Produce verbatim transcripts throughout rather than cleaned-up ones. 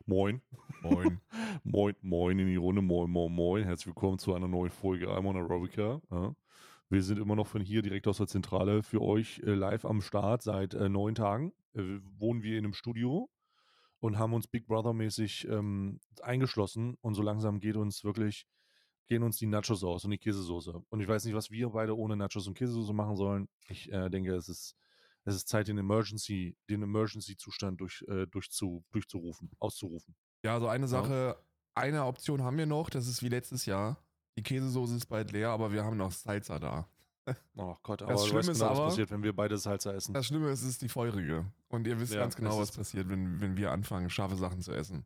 Moin. Moin. Moin, moin in die Runde. Moin, moin, moin. Herzlich willkommen zu einer neuen Folge I'm on Aerobica. Ja. Wir sind immer noch von hier direkt aus der Zentrale für euch äh, live am Start. Seit äh, neun Tagen äh, wohnen wir in einem Studio und haben uns Big Brother-mäßig ähm, eingeschlossen. Und so langsam geht uns wirklich, gehen uns die Nachos aus und die Käsesoße. Und ich weiß nicht, was wir beide ohne Nachos und Käsesoße machen sollen. Ich äh, denke, es ist, es ist Zeit, den Emergency, den Emergency-Zustand durch, äh, durchzu, durchzurufen, auszurufen. Ja, so eine Ja. Sache, eine Option haben wir noch, das ist wie letztes Jahr. Die Käsesoße ist bald leer, aber wir haben noch Salsa da. Oh Gott, aber Das du Schlimme weißt ist genau, was aber, passiert, wenn wir beide Salsa essen. das Schlimme ist, es ist die feurige. Und ihr wisst Ja, ganz genau, es was ist- passiert, wenn, wenn wir anfangen, scharfe Sachen zu essen.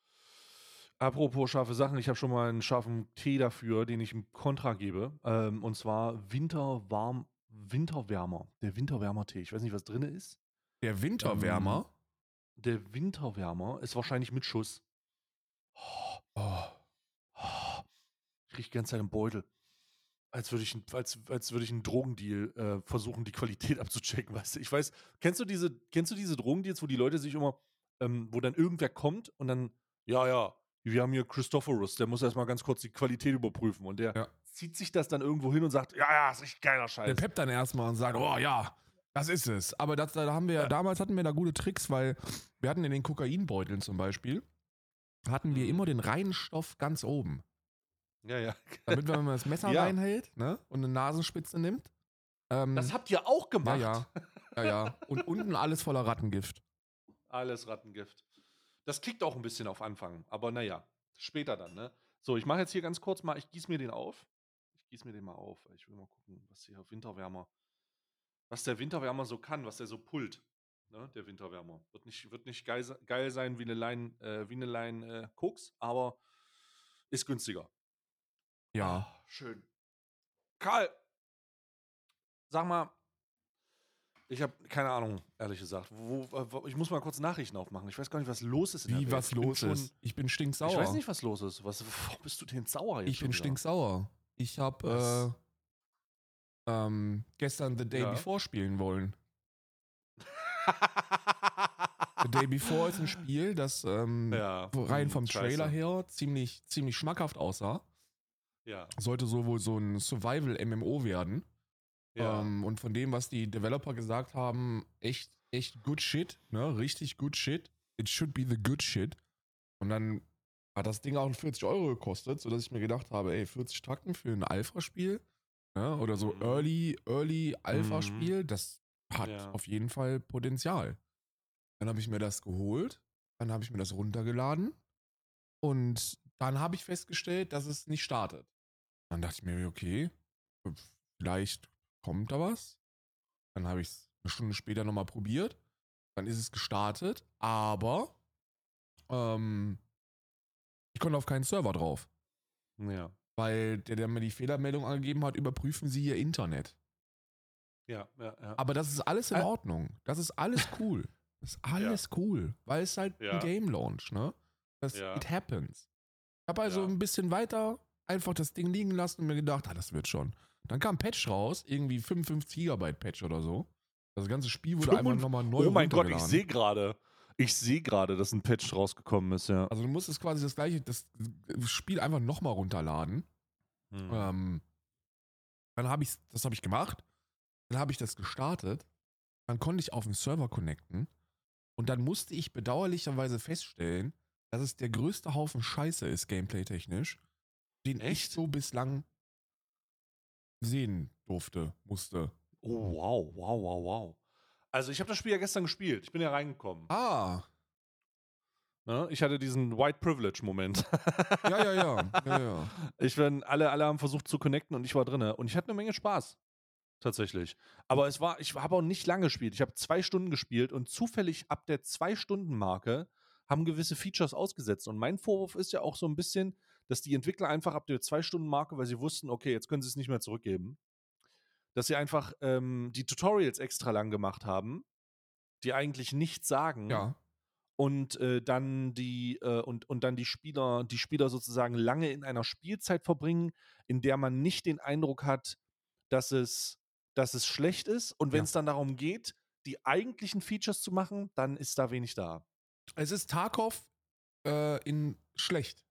Apropos scharfe Sachen, ich habe schon mal einen scharfen Tee dafür, den ich im Kontra gebe. Ähm, und zwar Winterwarm, Winterwärmer. Der Winterwärmer-Tee. Ich weiß nicht, was drin ist. Der Winterwärmer. Der Winterwärmer ist wahrscheinlich mit Schuss. Oh, Oh, oh, ich rieche die ganze Zeit im Beutel. Als würde ich, ein- als, als würde ich einen Drogendeal äh, versuchen, die Qualität abzuchecken, weißt du? Ich weiß, kennst du diese, kennst du diese Drogendeals, wo die Leute sich immer, ähm, wo dann irgendwer kommt und dann, ja, ja, wir haben hier Christophorus, der muss erstmal ganz kurz die Qualität überprüfen und der ja. zieht sich das dann irgendwo hin und sagt, ja, ja, ist echt geiler Der Scheiß. peppt dann erstmal und sagt, oh ja, das ist es. Aber das, da haben wir, Ja. damals hatten wir da gute Tricks, weil wir hatten in den Kokainbeuteln zum Beispiel, hatten wir Mhm. immer den reinen Stoff ganz oben. Ja, ja. Damit, wenn man das Messer Ja. reinhält, ne, und eine Nasenspitze nimmt. Ähm, Das habt ihr auch ja, gemacht? ja, ja, ja. Und unten alles voller Rattengift. Alles Rattengift. Das kickt auch ein bisschen auf Anfang, aber naja, später dann, ne? So, ich mache jetzt hier ganz kurz mal, ich gieße mir den auf. Ich gieße mir den mal auf. Ich will mal gucken, was hier Winterwärmer, was der Winterwärmer so kann, was der so pullt. Ne, der Winterwärmer. Wird nicht, wird nicht geil, geil sein wie eine Line, äh, wie eine Line äh, Koks, aber ist günstiger. Ja. Ah, schön. Karl, sag mal, ich habe keine Ahnung, ehrlich gesagt. Wo, wo, ich muss mal kurz Nachrichten aufmachen. Ich weiß gar nicht, was los ist in der Wie Welt. was Ich bin los schon, ist. Ich bin stinksauer. Ich weiß nicht, was los ist. Was, warum bist du denn sauer jetzt Ich schon bin wieder? stinksauer. Ich habe Was? äh, ähm, gestern The Day Ja. Before spielen wollen. The Day Before ist ein Spiel, das ähm, Ja, rein hm, vom Trailer scheiße. her ziemlich, ziemlich schmackhaft aussah. Ja, Sollte so wohl so ein Survival-M M O werden. ja. Ähm, und von dem, was die Developer gesagt haben, echt, echt good shit, ne? Richtig good shit. It should be the good shit. Und dann hat das Ding auch vierzig Euro gekostet, sodass ich mir gedacht habe, ey, vierzig Tacken für ein Alpha-Spiel, ne? Oder so Mhm. Early, Early Alpha-Spiel, das hat Ja. auf jeden Fall Potenzial. Dann habe ich mir das geholt, dann habe ich mir das runtergeladen und dann habe ich festgestellt, dass es nicht startet. Dann dachte ich mir, okay, vielleicht kommt da was. Dann habe ich es eine Stunde später nochmal probiert. Dann ist es gestartet, aber ähm, ich konnte auf keinen Server drauf. Ja. Weil der, der mir die Fehlermeldung angegeben hat, überprüfen Sie Ihr Internet. Ja, ja, ja. Aber das ist alles in Ä- Ordnung. Das ist alles cool. Das ist alles cool. Weil es halt Ja. ein Game Launch, ne? Das, Ja. It happens. Ich habe also Ja. ein bisschen weiter einfach das Ding liegen lassen und mir gedacht, ah, das wird schon. Dann kam ein Patch raus, irgendwie fünfundfünfzig Gigabyte Patch oder so. Das ganze Spiel wurde einfach Fünfund- nochmal neu Oh mein Gott, ich runtergeladen. sehe gerade. Ich sehe gerade, dass ein Patch rausgekommen ist, ja. Also du musstest quasi das gleiche, das Spiel einfach nochmal runterladen. Hm. Ähm, dann habe ich, das habe ich gemacht. Dann habe ich das gestartet. Dann konnte ich auf den Server connecten. Und dann musste ich bedauerlicherweise feststellen, dass es der größte Haufen Scheiße ist, gameplay-technisch, den ich Echt? so bislang sehen durfte, musste. Oh, wow, wow, wow, wow. Also ich habe das Spiel ja gestern gespielt. Ich bin ja reingekommen. Ah, Ne? Ich hatte diesen White Privilege-Moment. ja, ja, ja. ja, ja. Ich bin, alle, alle haben versucht zu connecten und ich war drinne. Und ich hatte eine Menge Spaß. Tatsächlich. Aber es war, ich habe auch nicht lange gespielt. Ich habe zwei Stunden gespielt und zufällig ab der Zwei-Stunden-Marke haben gewisse Features ausgesetzt. Und mein Vorwurf ist ja auch so ein bisschen, dass die Entwickler einfach ab der Zwei-Stunden-Marke, weil sie wussten, okay, jetzt können sie es nicht mehr zurückgeben, dass sie einfach ähm, die Tutorials extra lang gemacht haben, die eigentlich nichts sagen. Ja, Und äh, dann die äh, und, und dann die Spieler, die Spieler sozusagen lange in einer Spielzeit verbringen, in der man nicht den Eindruck hat, dass es, dass es schlecht ist. Und wenn Ja. es dann darum geht, die eigentlichen Features zu machen, dann ist da wenig da. Es ist Tarkov äh, in schlecht.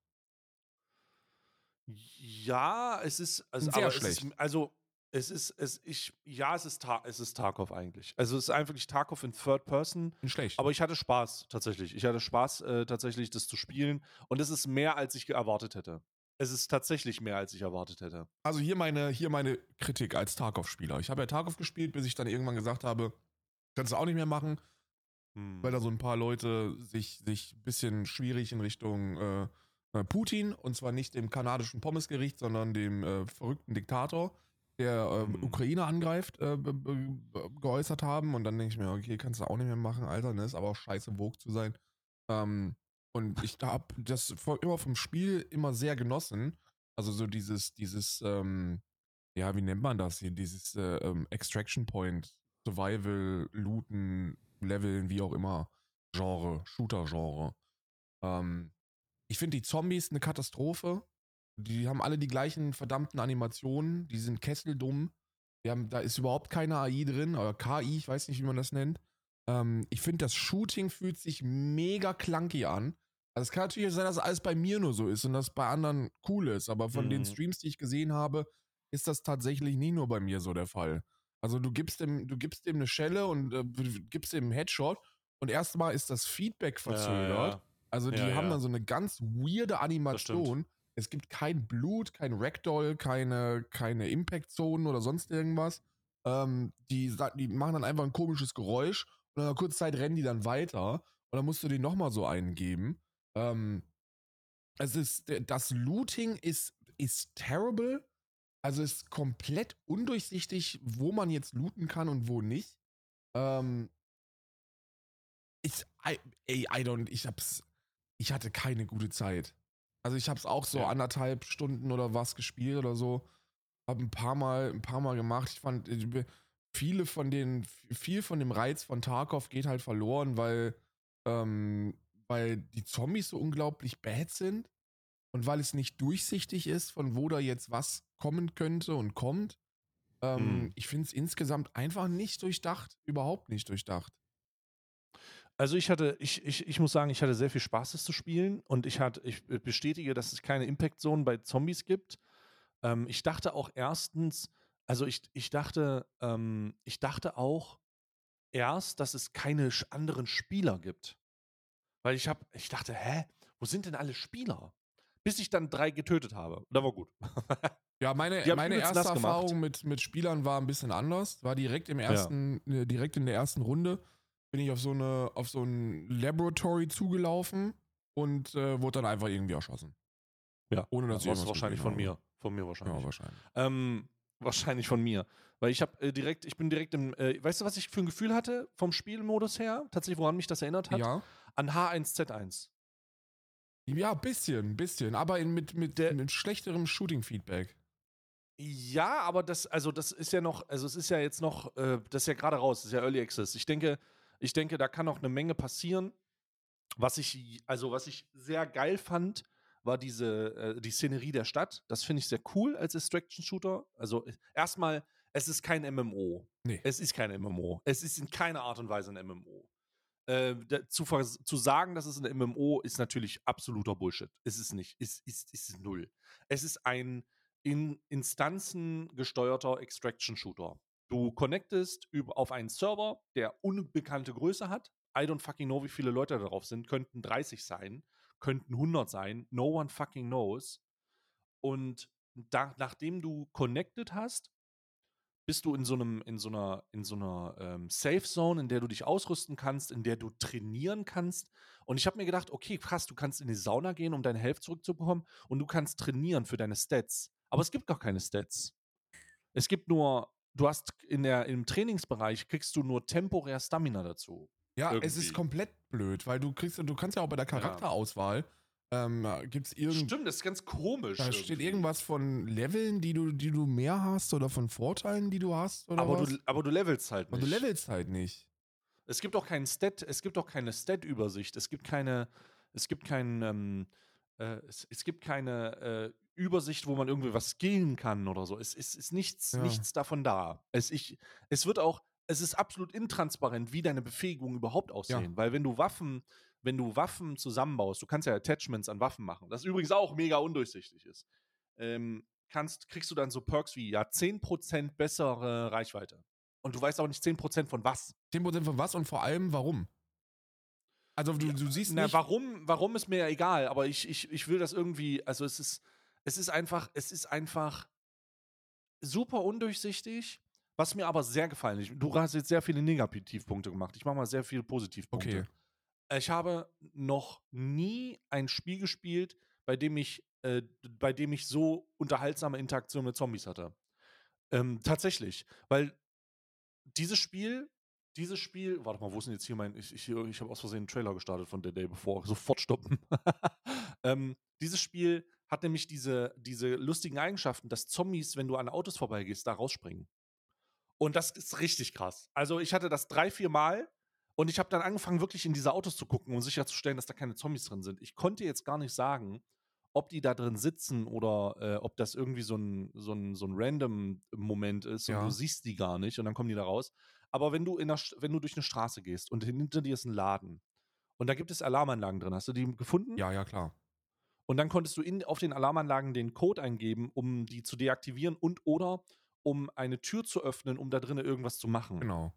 Ja, es ist, also, In sehr aber es ist, schlecht. also, es ist, es, ich, ja, es ist, Ta es ist Tarkov eigentlich. Also, es ist einfach wirklich Tarkov in Third Person, In schlecht. aber ich hatte Spaß, tatsächlich. Ich hatte Spaß, äh, tatsächlich, das zu spielen und es ist mehr, als ich erwartet hätte. Es ist tatsächlich mehr, als ich erwartet hätte. Also hier meine, hier meine Kritik als Tarkov-Spieler. Ich habe ja Tarkov gespielt, bis ich dann irgendwann gesagt habe, kannst du auch nicht mehr machen, weil da Hm. so ein paar Leute sich, sich ein bisschen schwierig in Richtung äh, äh, Putin, und zwar nicht dem kanadischen Pommesgericht, sondern dem äh, verrückten Diktator, der äh, Hm. Ukraine angreift, äh, be- be- geäußert haben. Und dann denke ich mir, okay, kannst du auch nicht mehr machen, Alter, ne? Ist aber auch scheiße, woke zu sein. Ähm, und ich habe das vor- immer vom Spiel immer sehr genossen. Also so dieses, dieses, ähm, ja, wie nennt man das hier? Dieses äh, ähm, Extraction Point, Survival, Looten, Leveln, wie auch immer, Genre, Shooter-Genre. Ähm, ich finde die Zombies eine Katastrophe. Die haben alle die gleichen verdammten Animationen. Die sind kesseldumm. Die haben, da ist überhaupt keine A I drin, oder K I, ich weiß nicht, wie man das nennt. Ähm, ich finde, das Shooting fühlt sich mega clunky an. Also es kann natürlich sein, dass alles bei mir nur so ist und das bei anderen cool ist, aber von den Hm. Streams, die ich gesehen habe, ist das tatsächlich nie nur bei mir so der Fall. Also du gibst dem, du gibst dem eine Schelle und äh, gibst dem einen Headshot und erstmal ist das Feedback Ja, verzögert. ja. Also Ja, die haben dann ja. so eine ganz weirde Das stimmt. Animation. Es gibt kein Blut, kein Ragdoll, keine, keine Impact-Zonen oder sonst irgendwas. Ähm, die, sa- die machen dann einfach ein komisches Geräusch und nach einer kurzen Zeit rennen die dann weiter und dann musst du den nochmal so eingeben. Ähm, es ist, das Looting ist, ist terrible. Also ist komplett undurchsichtig, wo man jetzt looten kann und wo nicht. Ähm, ich, I, ey, I don't, ich hab's, ich hatte keine gute Zeit. Also ich hab's auch so Ja. anderthalb Stunden oder was gespielt oder so. Hab ein paar Mal, ein paar Mal gemacht. Ich fand, äh, viele von den, viel von dem Reiz von Tarkov geht halt verloren, weil, ähm, weil die Zombies so unglaublich bad sind und weil es nicht durchsichtig ist, von wo da jetzt was kommen könnte und kommt. Ähm, Hm. ich finde es insgesamt einfach nicht durchdacht. Überhaupt nicht durchdacht. Also, ich hatte ich ich ich muss sagen, ich hatte sehr viel Spaß, das zu spielen und ich hatte ich be bestätige, dass es keine Impact Zone bei Zombies gibt. Ähm, ich dachte auch erstens, also, ich ich dachte ähm, ich dachte auch erst, dass es keine sch anderen Spieler gibt. Weil ich habe ich dachte: „Hä, wo sind denn alle Spieler?“ Bis ich dann drei getötet habe. Und dann war gut. Ja, meine, Die habe ich meine übelst erste nass gemacht. Erfahrung mit, mit Spielern war ein bisschen anders. War direkt im Ja, ersten, äh, direkt in der ersten Runde bin ich auf so eine, auf so ein Laboratory zugelaufen und äh, wurde dann einfach irgendwie erschossen. ja, Ohne dass ja, ich war's irgendwas wahrscheinlich gesehen von habe. mir. Von mir Ja, wahrscheinlich. wahrscheinlich. Ähm, wahrscheinlich von mir. Weil ich habe äh, direkt ich bin direkt im äh, weißt du, was ich für ein Gefühl hatte vom Spielmodus her? Tatsächlich, woran mich das erinnert hat? Ja. An H eins Z eins. Ja, bisschen, bisschen. Aber in, mit, mit, Der mit schlechterem Shooting-Feedback. Ja, aber das also, das ist ja noch also, es ist ja jetzt noch äh, das ist ja gerade raus, das ist ja Early Access. Ich denke ich denke, da kann noch eine Menge passieren. Was ich also, was ich sehr geil fand, war diese äh, die Szenerie der Stadt. Das finde ich sehr cool als Extraction Shooter. Also, e erst es ist kein M M O. Nee. Es ist kein M M O. Es ist in keiner Art und Weise ein M M O. Äh, da zu vers zu sagen, das ist ein M M O, ist natürlich absoluter Bullshit. Ist es nicht. Ist ist ist null. Es ist ein in Instanzen gesteuerter Extraction Shooter. Du connectest üb auf einen Server, der unbekannte Größe hat. I don't fucking know, wie viele Leute da drauf sind. Könnten dreißig sein, könnten hundert sein. No one fucking knows. Und da, nachdem du connected hast, bist du in so einem, in so einer, in so einer ähm, Safe Zone, in der du dich ausrüsten kannst, in der du trainieren kannst. Und ich habe mir gedacht, okay, krass, du kannst in die Sauna gehen, um deine Health zurückzubekommen, und du kannst trainieren für deine Stats. Aber es gibt gar keine Stats. Es gibt nur, du hast in der, im Trainingsbereich kriegst du nur temporär Stamina dazu. Ja, es ist Irgendwie. komplett blöd, weil du kriegst, du kannst ja auch bei der Ja. Charakterauswahl, ähm, gibt's irgend, Stimmt, das ist ganz komisch da steht irgendwie. irgendwas von Leveln, die du, die du mehr hast oder von Vorteilen, die du hast oder Aber was. du, aber du levelst halt Aber du nicht. levelst halt nicht. Es gibt auch keinen Stat, es gibt auch keine Stat-Übersicht. Es gibt keine, es gibt kein, ähm, äh, es, es gibt keine äh, Übersicht, wo man irgendwie was skillen kann oder so. Es, es ist nichts, Ja. nichts davon da. Es, ich, es wird auch, es ist absolut intransparent, wie deine Befähigungen überhaupt Ja. aussehen. Weil wenn du Waffen, wenn du Waffen zusammenbaust, du kannst ja Attachments an Waffen machen, das übrigens auch mega undurchsichtig ist, ähm, kannst, kriegst du dann so Perks wie ja zehn Prozent bessere Reichweite. Und du weißt auch nicht zehn Prozent von was. zehn Prozent von was und vor allem warum? Also du, Ja, du siehst na, nicht. warum, warum ist mir ja egal, aber ich, ich, ich will das irgendwie, also es ist, es ist einfach, es ist einfach super undurchsichtig, was mir aber sehr gefallen ist. Du hast jetzt sehr viele Negativpunkte gemacht. Ich mache mal sehr viele Positivpunkte. Okay. Ich habe noch nie ein Spiel gespielt, bei dem ich, äh, bei dem ich so unterhaltsame Interaktion mit Zombies hatte. Ähm, tatsächlich, weil dieses Spiel, dieses Spiel, warte mal, wo ist denn jetzt hier mein, ich, ich, ich habe aus Versehen einen Trailer gestartet von The Day Before, sofort stoppen. ähm, dieses Spiel hat nämlich diese, diese lustigen Eigenschaften, dass Zombies, wenn du an Autos vorbeigehst, da rausspringen. Und das ist richtig krass. Also ich hatte das drei, vier Mal und ich habe dann angefangen, wirklich in diese Autos zu gucken, um sicherzustellen, dass da keine Zombies drin sind. Ich konnte jetzt gar nicht sagen, ob die da drin sitzen oder äh, ob das irgendwie so ein, so ein, so ein Random-Moment ist und du Ja. siehst die gar nicht und dann kommen die da raus. Aber wenn du, in der, St- wenn du durch eine Straße gehst und hinter dir ist ein Laden und da gibt es Alarmanlagen drin, hast du die gefunden? Ja, ja, klar. Und dann konntest du in, auf den Alarmanlagen den Code eingeben, um die zu deaktivieren und oder um eine Tür zu öffnen, um da drinnen irgendwas zu machen. Genau.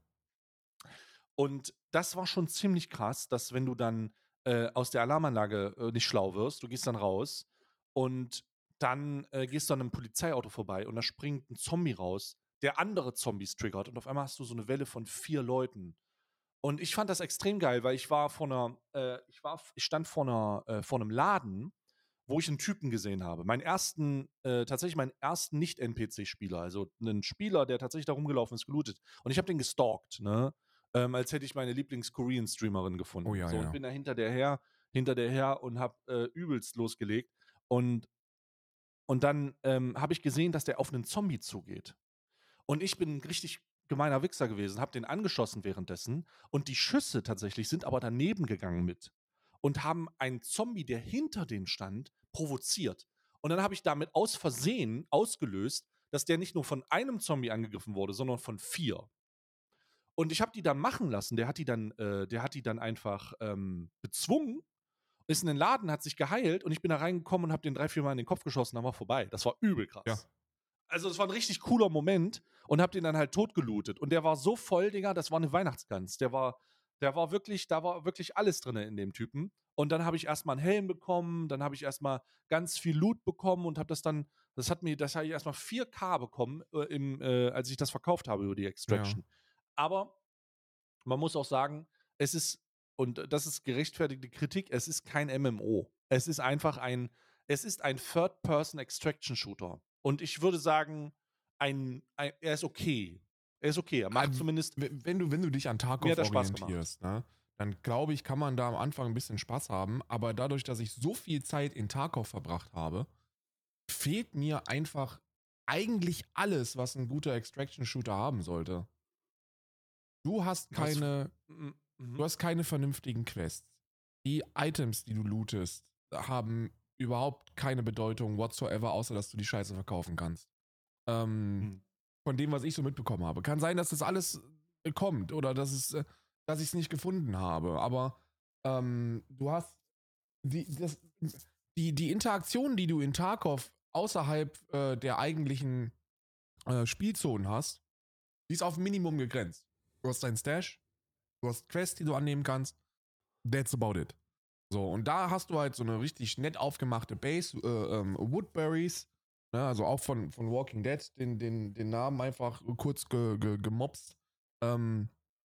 Und das war schon ziemlich krass, dass wenn du dann äh, aus der Alarmanlage äh, nicht schlau wirst, du gehst dann raus und dann äh, gehst du an einem Polizeiauto vorbei und da springt ein Zombie raus, der andere Zombies triggert und auf einmal hast du so eine Welle von vier Leuten. Und ich fand das extrem geil, weil ich war vor einer, äh, ich war, ich stand vor einer, äh, vor einem Laden, wo ich einen Typen gesehen habe. Meinen ersten, äh, tatsächlich meinen ersten Nicht-N P C-Spieler, also einen Spieler, der tatsächlich da rumgelaufen ist, gelootet. Und ich habe den gestalkt, ne? Ähm, als hätte ich meine Lieblings-Korean-Streamerin gefunden. Oh ja, so, und ja. bin da hinter der her, hinter der her und habe äh, übelst losgelegt. Und, und dann ähm, habe ich gesehen, dass der auf einen Zombie zugeht. Und ich bin ein richtig gemeiner Wichser gewesen, habe den angeschossen währenddessen und die Schüsse tatsächlich sind aber daneben gegangen mit und haben einen Zombie, der hinter denen stand, provoziert. Und dann habe ich damit aus Versehen ausgelöst, dass der nicht nur von einem Zombie angegriffen wurde, sondern von vier. Und ich habe die dann machen lassen. Der hat die dann, äh, der hat die dann einfach ähm, bezwungen, ist in den Laden, hat sich geheilt und ich bin da reingekommen und habe den drei, vier Mal in den Kopf geschossen, dann war vorbei. Das war übel Ja. krass. Also, es war ein richtig cooler Moment und hab den dann halt totgelootet. Und der war so voll, Digga, das war eine Weihnachtsgans. Der war, der war wirklich, da war wirklich alles drin in dem Typen. Und dann habe ich erstmal einen Helm bekommen, dann habe ich erstmal ganz viel Loot bekommen und habe das dann, das hat mir, das habe ich erstmal vier K bekommen, äh, im, äh, als ich das verkauft habe über die Ja. Extraction. Aber man muss auch sagen, es ist, und das ist gerechtfertigte Kritik, es ist kein M M O. Es ist einfach ein, es ist ein Third-Person-Extraction-Shooter. Und ich würde sagen, ein, ein, er ist okay. Er ist okay. Er macht Also, zumindest, wenn du, wenn du dich an mir Tarkov hat er Spaß gemacht. orientierst, ne, dann glaube ich, kann man da am Anfang ein bisschen Spaß haben. Aber dadurch, dass ich so viel Zeit in Tarkov verbracht habe, fehlt mir einfach eigentlich alles, was ein guter Extraction-Shooter haben sollte. Du hast Was, keine, mhm, du mhm. hast keine vernünftigen Quests. Die Items, die du lootest, haben überhaupt keine Bedeutung whatsoever, außer dass du die Scheiße verkaufen kannst. Ähm, Mhm. von dem, was ich so mitbekommen habe. Kann sein, dass das alles äh, kommt oder dass es, äh, dass ich es nicht gefunden habe. Aber ähm, du hast die, das, die, die Interaktion, die du in Tarkov außerhalb äh, der eigentlichen äh, Spielzonen hast, die ist auf ein Minimum begrenzt. Du hast deinen Stash, du hast Quests, die du annehmen kannst. That's about it. So, und da hast du halt so eine richtig nett aufgemachte Base, äh, ähm, Woodberries, ne, also auch von, von Walking Dead, den, den, den Namen einfach kurz ge, ge, gemopst. Ähm,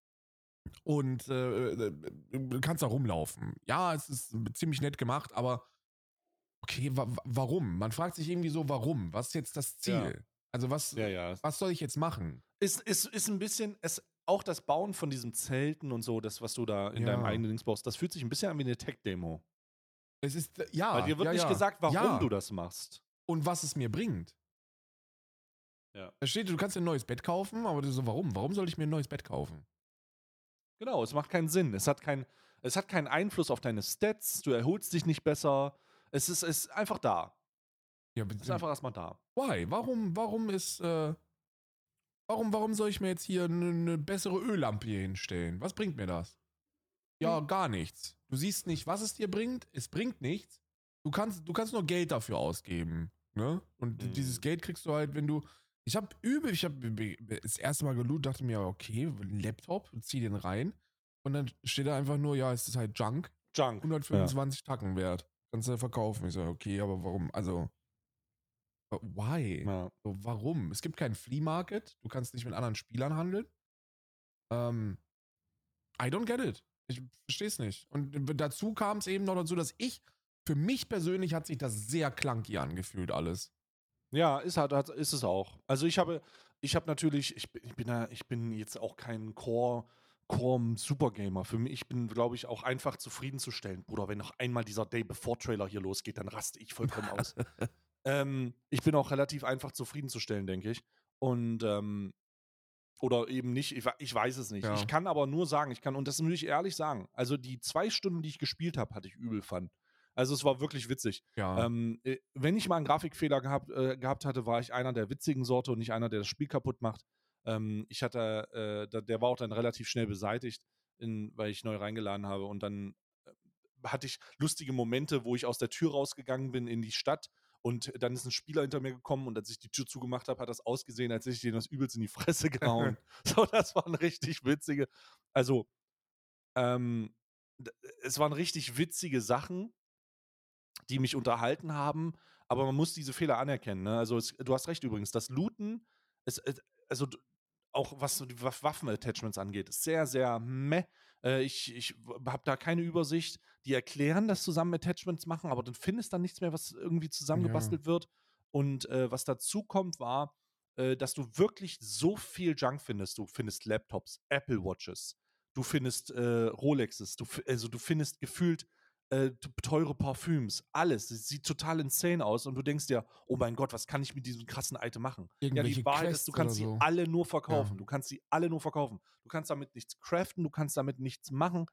und äh, äh, du kannst da rumlaufen. Ja, es ist ziemlich nett gemacht, aber okay, wa warum? Man fragt sich irgendwie so, warum? Was ist jetzt das Ja, Ziel? Also was, ja, ja. was soll ich jetzt machen? Ist, ist, ist ein bisschen, es, auch das Bauen von diesem Zelten und so, das, was du da in deinem Ja. eigenen Dings baust, das fühlt sich ein bisschen an wie eine Tech-Demo. Es ist, äh, Weil ja, dir wird ja, nicht ja. gesagt, warum du Ja. das machst. Und was es mir bringt. Ja. Da steht, du kannst dir ein neues Bett kaufen, aber du so, warum? Warum soll ich mir ein neues Bett kaufen? Genau, es macht keinen Sinn. Es hat, kein, es hat keinen Einfluss auf deine Stats, du erholst dich nicht besser. Es ist, es ist einfach da. Ja, Es ist einfach erstmal da. why? Warum, warum ist, äh, warum, warum soll ich mir jetzt hier eine ne bessere Öllampe hier hinstellen? Was bringt mir das? ja, gar nichts. Du siehst nicht, was es dir bringt. Es bringt nichts. Du kannst, du kannst nur Geld dafür ausgeben. Ne? Und Mhm. dieses Geld kriegst du halt, wenn du. Ich habe übel, ich habe das erste Mal gelootet, dachte mir, okay, ein Laptop, zieh den rein. Und dann steht da einfach nur, ja, es ist halt Junk. Junk. Ja. hundertfünfundzwanzig Tacken wert. Kannst du verkaufen. Ich so, okay, aber warum? Also, why? Ja. So, warum? Es gibt keinen Flea Market. Du kannst nicht mit anderen Spielern handeln. Ähm, I don't get it. Ich verstehe es nicht. Und dazu kam es eben noch dazu, dass ich, für mich persönlich hat sich das sehr clunky angefühlt alles. Ja, ist halt, halt- ist es auch. Also ich habe, ich habe natürlich, ich bin, ich bin da, ich bin jetzt auch kein Core, Core Supergamer. Für mich, ich bin, glaube ich, auch einfach zufriedenzustellen. Bruder, wenn noch einmal dieser Day Before Trailer hier losgeht, dann raste ich vollkommen aus. ähm, ich bin auch relativ einfach zufriedenzustellen, denke ich. Und ähm, oder eben nicht, ich, we- ich weiß es nicht. Ja. Ich kann aber nur sagen, ich kann, und das muss ich ehrlich sagen, also die zwei Stunden, die ich gespielt habe, hatte ich übel Fun. Also es war wirklich witzig. Ja. Ähm, äh, wenn ich mal einen Grafikfehler gehabt, äh, gehabt hatte, war ich einer der witzigen Sorte und nicht einer, der das Spiel kaputt macht. Ähm, ich hatte, äh, da, der war auch dann relativ schnell beseitigt, in, weil ich neu reingeladen habe. Und dann äh, hatte ich lustige Momente, wo ich aus der Tür rausgegangen bin in die Stadt und dann ist ein Spieler hinter mir gekommen und als ich die Tür zugemacht habe, hat das ausgesehen, als hätte ich denen das übelst in die Fresse gehauen. So, das waren richtig witzige. Also, ähm, d- es waren richtig witzige Sachen, die mich unterhalten haben, aber man muss diese Fehler anerkennen. Ne? Also, es, du hast recht übrigens, das Looten, es, es, also d- auch was so die Waff- Waffen-Attachments angeht, ist sehr, sehr meh. Äh, ich ich habe da keine Übersicht. Die erklären, dass zusammen Attachments machen, aber dann findest dann nichts mehr, was irgendwie Ja. zusammengebastelt wird. Und äh, was dazu kommt, war, äh, dass du wirklich so viel Junk findest. Du findest Laptops, Apple Watches, du findest äh, Rolexes, du, fi- also du findest gefühlt äh, t- teure Parfüms, alles. Es sieht total insane aus und du denkst dir, oh mein Gott, was kann ich mit diesem krassen Item machen? Ja, Irgendwelche die Wahrheit ist, du Quests oder kannst sie so. alle nur Ja. verkaufen. Du kannst sie alle nur verkaufen. Du kannst damit nichts craften, du kannst damit nichts machen.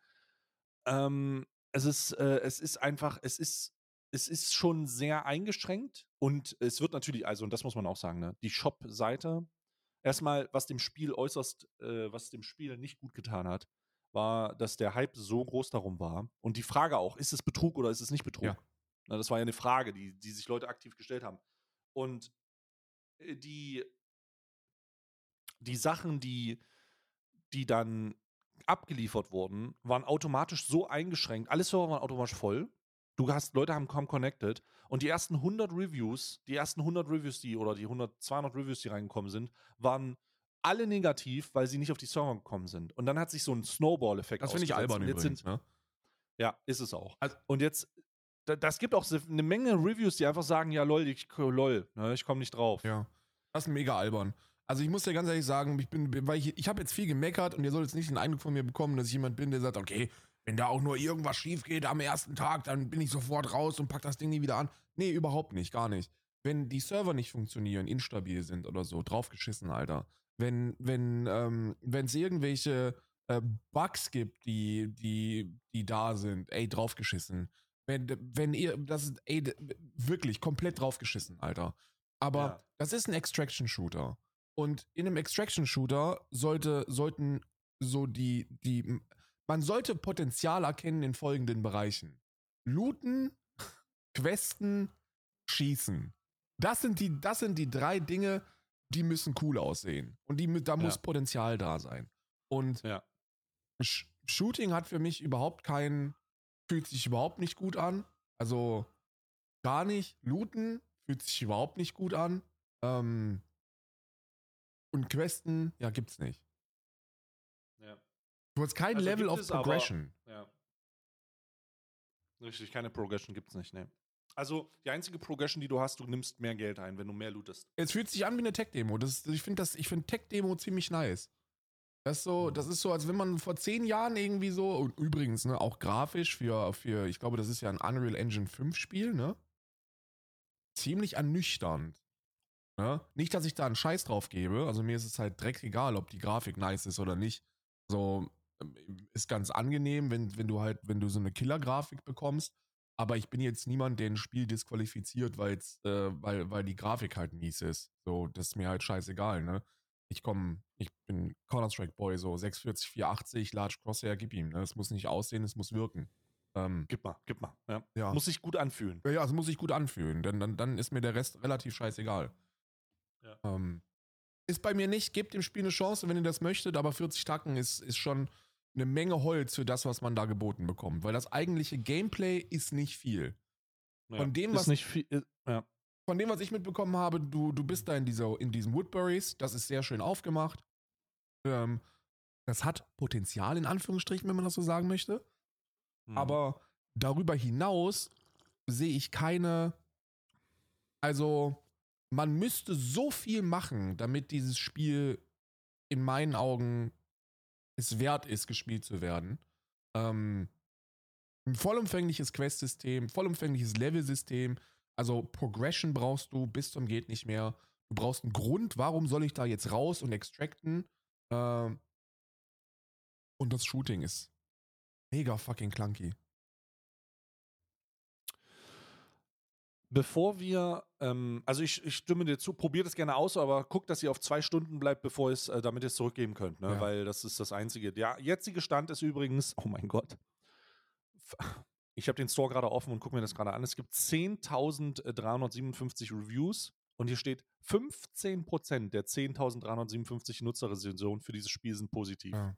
Ähm, es ist, äh, es ist einfach, es ist, es ist schon sehr eingeschränkt und es wird natürlich, also, und das muss man auch sagen, ne, die Shop-Seite, erstmal, was dem Spiel äußerst, äh, was dem Spiel nicht gut getan hat, war, dass der Hype so groß darum war. Und die Frage auch, ist es Betrug oder ist es nicht Ja. Betrug? Na, das war ja eine Frage, die, die sich Leute aktiv gestellt haben. Und äh, die, die Sachen, die, die dann abgeliefert wurden, waren automatisch so eingeschränkt. Alle Server waren automatisch voll. Du hast, Leute haben kaum connected. Und die ersten hundert Reviews, die ersten hundert Reviews, die, oder die hundert, zweihundert Reviews, die reingekommen sind, waren alle negativ, weil sie nicht auf die Server gekommen sind. Und dann hat sich so ein Snowball-Effekt Das finde ich ausgesetzt. albern Und jetzt übrigens, sind, ne? ja, ist es auch. Also, Und jetzt, da- das gibt auch so eine Menge Reviews, die einfach sagen, ja, lol, ich, lol, ne, ich komme nicht drauf. ja. Das ist mega albern. Also ich muss dir ganz ehrlich sagen, ich bin, weil ich, ich habe jetzt viel gemeckert und ihr sollt jetzt nicht den Eindruck von mir bekommen, dass ich jemand bin, der sagt, okay, wenn da auch nur irgendwas schief geht am ersten Tag, dann bin ich sofort raus und pack das Ding nie wieder an. Nee, überhaupt nicht, gar nicht. Wenn die Server nicht funktionieren, instabil sind oder so, draufgeschissen, Alter. Wenn, wenn, ähm, wenn es irgendwelche äh, Bugs gibt, die, die, die da sind, ey, draufgeschissen. Wenn, wenn ihr, das ist, ey, d- wirklich komplett draufgeschissen, Alter. Aber Ja. das ist ein Extraction-Shooter. Und in einem Extraction-Shooter sollte, sollten so die, die, man sollte Potenzial erkennen in folgenden Bereichen. Looten, Questen, Schießen. Das sind die, das sind die drei Dinge, die müssen cool aussehen. Und die, da muss Ja. Potenzial da sein. Und Ja. Sh Shooting hat für mich überhaupt keinen, fühlt sich überhaupt nicht gut an. Also gar nicht. Looten fühlt sich überhaupt nicht gut an. Ähm, und Questen, ja, gibt's nicht. Ja. Du hast kein Also Level gibt of es aber, Progression. ja. Richtig, keine Progression gibt's nicht, ne. Also, die einzige Progression, die du hast, du nimmst mehr Geld ein, wenn du mehr lootest. Es fühlt sich an wie eine Tech-Demo. Das, ich finde das, ich finde Tech-Demo ziemlich nice. Das ist so, das ist so, als wenn man vor zehn Jahren irgendwie so, und übrigens, ne, auch grafisch für, für, ich glaube, das ist ja ein Unreal Engine fünf Spiel, ne? Ziemlich ernüchternd. Ne? Nicht, dass ich da einen Scheiß drauf gebe. Also mir ist es halt dreckig-egal, ob die Grafik nice ist oder nicht. So, ähm, ist ganz angenehm, wenn, wenn du halt, wenn du so eine Killer-Grafik bekommst. Aber ich bin jetzt niemand, der ein Spiel disqualifiziert, weil's, äh, weil, weil die Grafik halt mies ist. So, das ist mir halt scheißegal, ne? ich komme, ich bin Counter-Strike-Boy, so sechs vierzig, vier achtzig, Large Crosshair, gib ihm. Ne? Es muss nicht aussehen, es muss wirken. Ähm, Gib mal, gib mal. Ja. ja. Muss sich gut anfühlen. Ja, ja, es muss sich gut anfühlen, denn dann, dann ist mir der Rest relativ scheißegal. Ja. Ähm, ist bei mir nicht, gebt dem Spiel eine Chance, wenn ihr das möchtet, aber vierzig Tacken ist, ist schon eine Menge Holz für das, was man da geboten bekommt, weil das eigentliche Gameplay ist nicht viel. Ja. Von dem, ist was, nicht viel. Ist, ja. von dem, was ich mitbekommen habe, du, du bist da in, dieser, in diesen Woodburys, das ist sehr schön aufgemacht. Ähm, das hat Potenzial, in Anführungsstrichen, wenn man das so sagen möchte. Mhm. Aber darüber hinaus sehe ich keine, also man müsste so viel machen, damit dieses Spiel in meinen Augen es wert ist, gespielt zu werden. Ähm, ein vollumfängliches Quest-System, vollumfängliches Level-System, also Progression brauchst du bis zum geht nicht mehr. Du brauchst einen Grund, warum soll ich da jetzt raus und extracten? Ähm, und das Shooting ist mega fucking clunky. Bevor wir, ähm, also ich, ich stimme dir zu, probiert es gerne aus, aber guckt, dass ihr auf zwei Stunden bleibt, bevor es, äh, damit ihr es zurückgeben könnt, ne? Ja. Weil das ist das Einzige. Der jetzige Stand ist übrigens, oh mein Gott, ich habe den Store gerade offen und gucke mir das gerade an. Es gibt zehntausenddreihundertsiebenundfünfzig Reviews und hier steht, fünfzehn Prozent der zehntausenddreihundertsiebenundfünfzig Nutzerrezensionen für dieses Spiel sind positiv. Ja.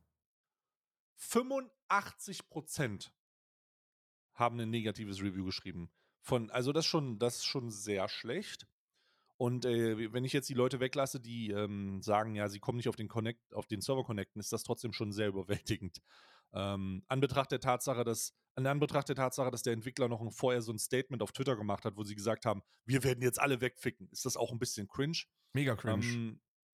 fünfundachtzig Prozent haben ein negatives Review geschrieben. Von, also das ist schon, das ist schon sehr schlecht. Und äh, wenn ich jetzt die Leute weglasse, die ähm, sagen, ja, sie kommen nicht auf den Connect, auf den Server connecten, ist das trotzdem schon sehr überwältigend. Ähm, an Betracht der Tatsache, dass, an Anbetracht der Tatsache, dass der Entwickler noch ein, vorher so ein Statement auf Twitter gemacht hat, wo sie gesagt haben, wir werden jetzt alle wegficken, ist das auch ein bisschen cringe. Mega cringe. Ähm,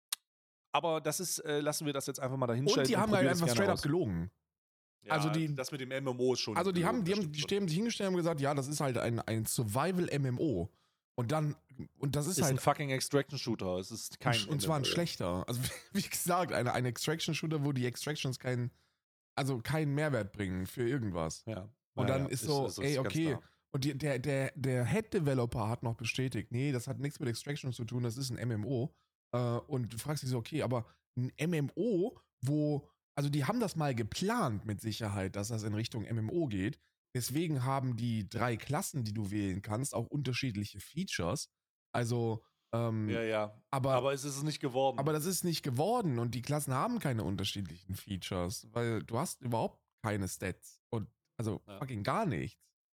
aber das ist, äh, lassen wir das jetzt einfach mal dahinstellen. Und die haben halt einfach straight up gelogen. Ja, also die, das mit dem M M O ist schon. Also die haben, die gelogen, haben, die stehen sich hingestellt und haben gesagt, ja, das ist halt ein, ein Survival-M M O. Und dann, und das ist, ist halt ein fucking Extraction-Shooter. Es ist kein und, und zwar ein schlechter. Also wie gesagt, eine, ein Extraction-Shooter, wo die Extractions keinen, also keinen Mehrwert bringen für irgendwas. Ja. Und ja, dann ja, ist so, ist, ist, ey, ist okay. Und die, der, der, der Head-Developer hat noch bestätigt, nee, das hat nichts mit Extraction zu tun, das ist ein M M O. Äh, und du fragst dich so, okay, aber ein M M O, wo, also die haben das mal geplant mit Sicherheit, dass das in Richtung M M O geht. Deswegen haben die drei Klassen, die du wählen kannst, auch unterschiedliche Features. Also, ähm, ja, ja. aber, aber es ist es nicht geworden. aber das ist nicht geworden und die Klassen haben keine unterschiedlichen Features, weil du hast überhaupt keine Stats und also Ja. fucking gar nichts.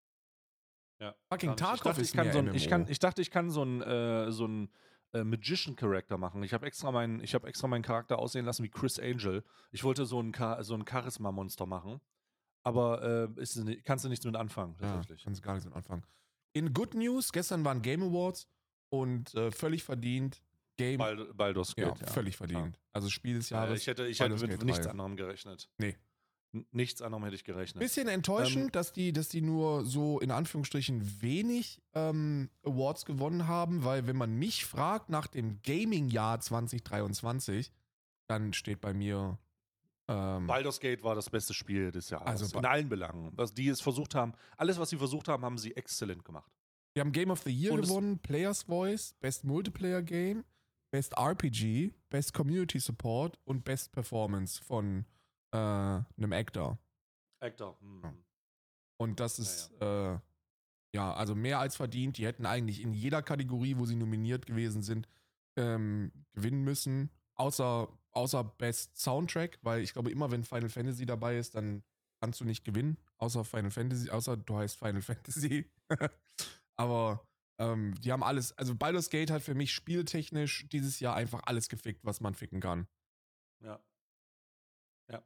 Ja. Fucking Ich Tarkov dachte, ist ich kann mehr so ein, M M O. ich, kann, ich dachte, ich kann so einen äh, so ein, äh, Magician-Charakter machen. Ich habe extra, meinen, ich hab extra meinen Charakter aussehen lassen wie Chris Angel. Ich wollte so ein, Cha- so ein Charisma-Monster machen. Aber äh, ist, ni- kannst du nichts mit anfangen, tatsächlich. Ja, kannst gar nichts mit anfangen. In Good News, gestern waren Game Awards und äh, völlig verdient. Game, Bald, Baldur's ja, Gate, ja. völlig verdient. Also Spiel des Ja, Jahres. ich hätte, ich hätte Baldur's mit Gate nichts drei. anderem gerechnet. Nee. N nichts anderem hätte ich gerechnet. Bisschen enttäuschend, Ähm, dass die, dass die nur so in Anführungsstrichen wenig ähm, Awards gewonnen haben, weil wenn man mich fragt nach dem Gaming-Jahr zwanzig dreiundzwanzig, dann steht bei mir ähm, Baldur's Gate war das beste Spiel des Jahres. Also, in allen Belangen. Was die es versucht haben, alles, was sie versucht haben, haben sie exzellent gemacht. wir haben Game of the Year Und es- gewonnen, Player's Voice, Best Multiplayer Game, Best R P G, Best Community Support und Best Performance von äh, einem Actor. Actor. hm. Ja. Und das ist, ja, äh, ja, also mehr als verdient. Die hätten eigentlich in jeder Kategorie, wo sie nominiert gewesen sind, ähm, gewinnen müssen. Außer, außer Best Soundtrack, weil ich glaube, immer wenn Final Fantasy dabei ist, dann kannst du nicht gewinnen. Außer Final Fantasy, außer du heißt Final Fantasy. Aber ähm, die haben alles, also Baldur's Gate hat für mich spieltechnisch dieses Jahr einfach alles gefickt, was man ficken kann. Ja. Ja.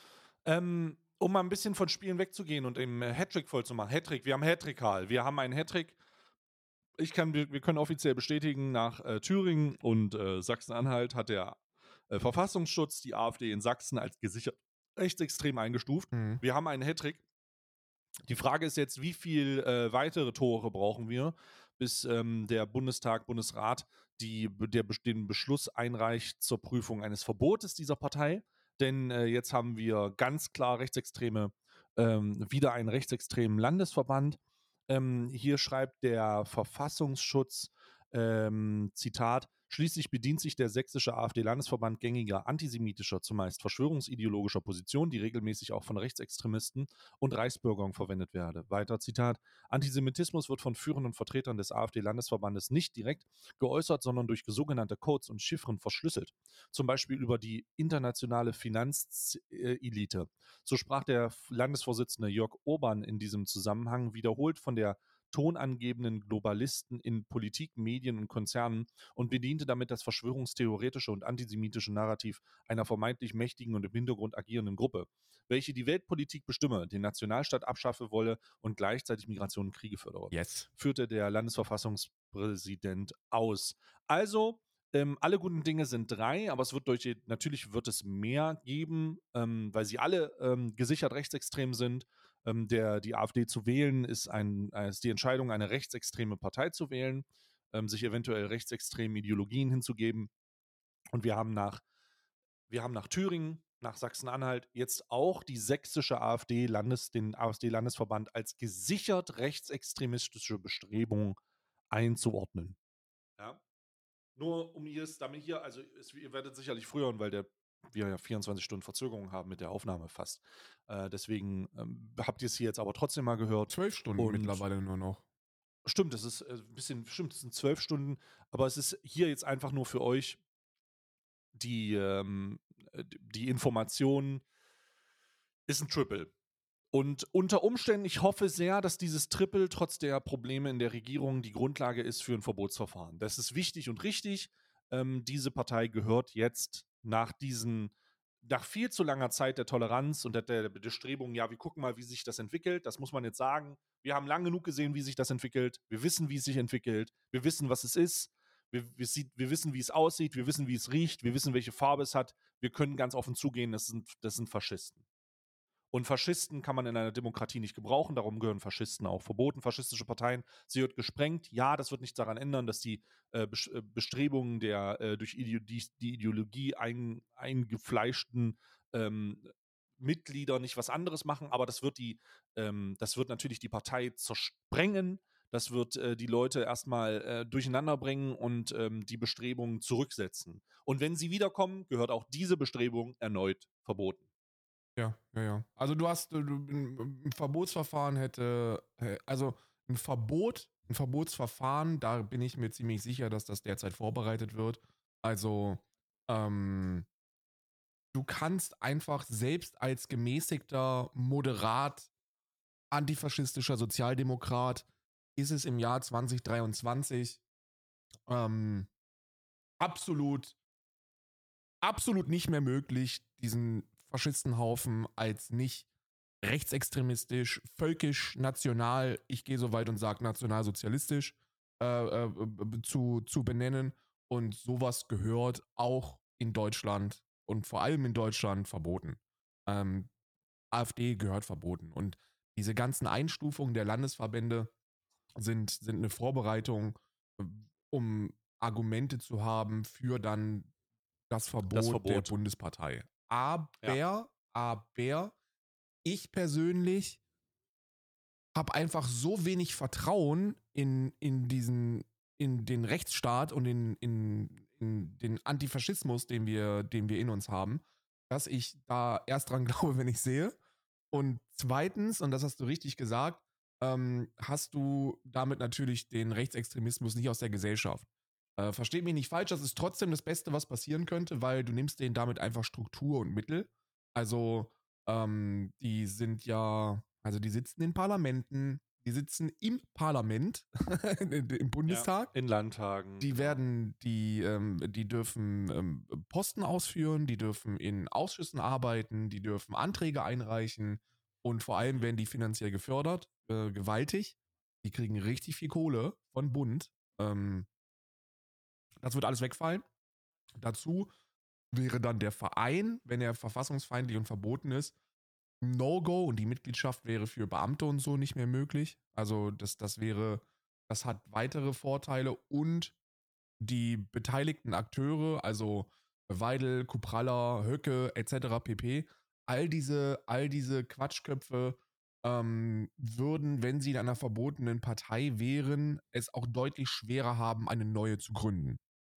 Ähm, um mal ein bisschen von Spielen wegzugehen und im Hattrick voll zu machen. Hattrick, wir haben Hattrick, Karl. Wir haben einen Hattrick. Ich kann, wir, wir können offiziell bestätigen, nach äh, Thüringen und äh, Sachsen-Anhalt hat der äh, Verfassungsschutz die AfD in Sachsen als gesichert rechtsextrem eingestuft. Mhm. Wir haben einen Hattrick. Die Frage ist jetzt, wie viel äh, weitere Tore brauchen wir, bis ähm, der Bundestag, Bundesrat die, der, den Beschluss einreicht zur Prüfung eines Verbotes dieser Partei. Denn äh, jetzt haben wir ganz klar rechtsextreme, ähm, wieder einen rechtsextremen Landesverband. Ähm, hier schreibt der Verfassungsschutz, ähm, Zitat, Schließlich bedient sich der sächsische AfD-Landesverband gängiger antisemitischer, zumeist verschwörungsideologischer Positionen, die regelmäßig auch von Rechtsextremisten und Reichsbürgern verwendet werde. Weiter Zitat: Antisemitismus wird von führenden Vertretern des AfD-Landesverbandes nicht direkt geäußert, sondern durch sogenannte Codes und Chiffren verschlüsselt. Zum Beispiel über die internationale Finanzelite. So sprach der Landesvorsitzende Jörg Urban in diesem Zusammenhang wiederholt von der tonangebenden Globalisten in Politik, Medien und Konzernen und bediente damit das verschwörungstheoretische und antisemitische Narrativ einer vermeintlich mächtigen und im Hintergrund agierenden Gruppe, welche die Weltpolitik bestimme, den Nationalstaat abschaffe wolle und gleichzeitig Migration und Kriege fördere, Yes. führte der Landesverfassungspräsident aus. Also, ähm, alle guten Dinge sind drei, aber es wird durch, natürlich wird es mehr geben, ähm, weil sie alle ähm, gesichert rechtsextrem sind. Ähm, der, die AfD zu wählen ist, ein, ist die Entscheidung, eine rechtsextreme Partei zu wählen, ähm, sich eventuell rechtsextremen Ideologien hinzugeben. Und wir haben nach, wir haben nach Thüringen, nach Sachsen-Anhalt jetzt auch die sächsische AfD, Landes, den AfD-Landesverband als gesichert rechtsextremistische Bestrebung einzuordnen. Ja. Nur um hier es damit hier, also es, ihr werdet sicherlich früher hören, weil der, wir ja vierundzwanzig Stunden Verzögerung haben mit der Aufnahme fast. Äh, deswegen ähm, habt ihr es hier jetzt aber trotzdem mal gehört. Zwölf Stunden Und mittlerweile nur noch. Stimmt, das ist äh, ein bisschen, stimmt, es sind zwölf Stunden, aber es ist hier jetzt einfach nur für euch die, ähm, die Information ist ein Triple. Und unter Umständen, ich hoffe sehr, dass dieses Triple trotz der Probleme in der Regierung die Grundlage ist für ein Verbotsverfahren. Das ist wichtig und richtig. Ähm, diese Partei gehört jetzt nach diesen, nach viel zu langer Zeit der Toleranz und der, der Bestrebung, ja, wir gucken mal, wie sich das entwickelt. Das muss man jetzt sagen. Wir haben lang genug gesehen, wie sich das entwickelt. Wir wissen, wie es sich entwickelt. Wir wissen, was es ist. Wir, wir, sieht, wir wissen, wie es aussieht. Wir wissen, wie es riecht. Wir wissen, welche Farbe es hat. Wir können ganz offen zugehen, das sind, das sind Faschisten. Und Faschisten kann man in einer Demokratie nicht gebrauchen, darum gehören Faschisten auch verboten. Faschistische Parteien, sie wird gesprengt. Ja, das wird nichts daran ändern, dass die äh, Bestrebungen der äh, durch Ide die, die Ideologie ein, eingefleischten ähm, Mitglieder nicht was anderes machen, aber das wird die, ähm, das wird natürlich die Partei zersprengen. Das wird äh, die Leute erstmal äh, durcheinander bringen und ähm, die Bestrebungen zurücksetzen. Und wenn sie wiederkommen, gehört auch diese Bestrebung erneut verboten. Ja, ja, ja. Also du hast, du, ein Verbotsverfahren hätte, also ein Verbot, ein Verbotsverfahren, da bin ich mir ziemlich sicher, dass das derzeit vorbereitet wird. Also, ähm, du kannst einfach selbst als gemäßigter, moderat, antifaschistischer Sozialdemokrat, ist es im Jahr zwanzig dreiundzwanzig ähm, absolut, absolut nicht mehr möglich, diesen Faschistenhaufen als nicht rechtsextremistisch, völkisch, national, ich gehe so weit und sage nationalsozialistisch äh, äh, zu, zu benennen. Und sowas gehört auch in Deutschland und vor allem in Deutschland verboten. Ähm, AfD gehört verboten. Und diese ganzen Einstufungen der Landesverbände sind, sind eine Vorbereitung, um Argumente zu haben für dann das Verbot, Das Verbot. der Bundespartei. Aber, Ja. aber ich persönlich habe einfach so wenig Vertrauen in, in diesen, in den Rechtsstaat und in, in, in den Antifaschismus, den wir, den wir in uns haben, dass ich da erst dran glaube, wenn ich sehe. Und zweitens, und das hast du richtig gesagt, ähm, hast du damit natürlich den Rechtsextremismus nicht aus der Gesellschaft. Äh, versteht mich nicht falsch, das ist trotzdem das Beste, was passieren könnte, weil du nimmst denen damit einfach Struktur und Mittel. Also, ähm, die sind ja, also die sitzen in Parlamenten, die sitzen im Parlament, im Bundestag. Ja, in Landtagen. Die genau. werden, die, ähm, die dürfen ähm, Posten ausführen, die dürfen in Ausschüssen arbeiten, die dürfen Anträge einreichen und vor allem werden die finanziell gefördert, äh, gewaltig. Die kriegen richtig viel Kohle von Bund. Ähm, das wird alles wegfallen. Dazu wäre dann der Verein, wenn er verfassungsfeindlich und verboten ist, No-Go und die Mitgliedschaft wäre für Beamte und so nicht mehr möglich. Also das, das wäre, das hat weitere Vorteile und die beteiligten Akteure, also Weidel, Kupralla, Höcke et cetera pp., all diese, all diese Quatschköpfe ähm, würden, wenn sie in einer verbotenen Partei wären, es auch deutlich schwerer haben, eine neue zu gründen. Ne?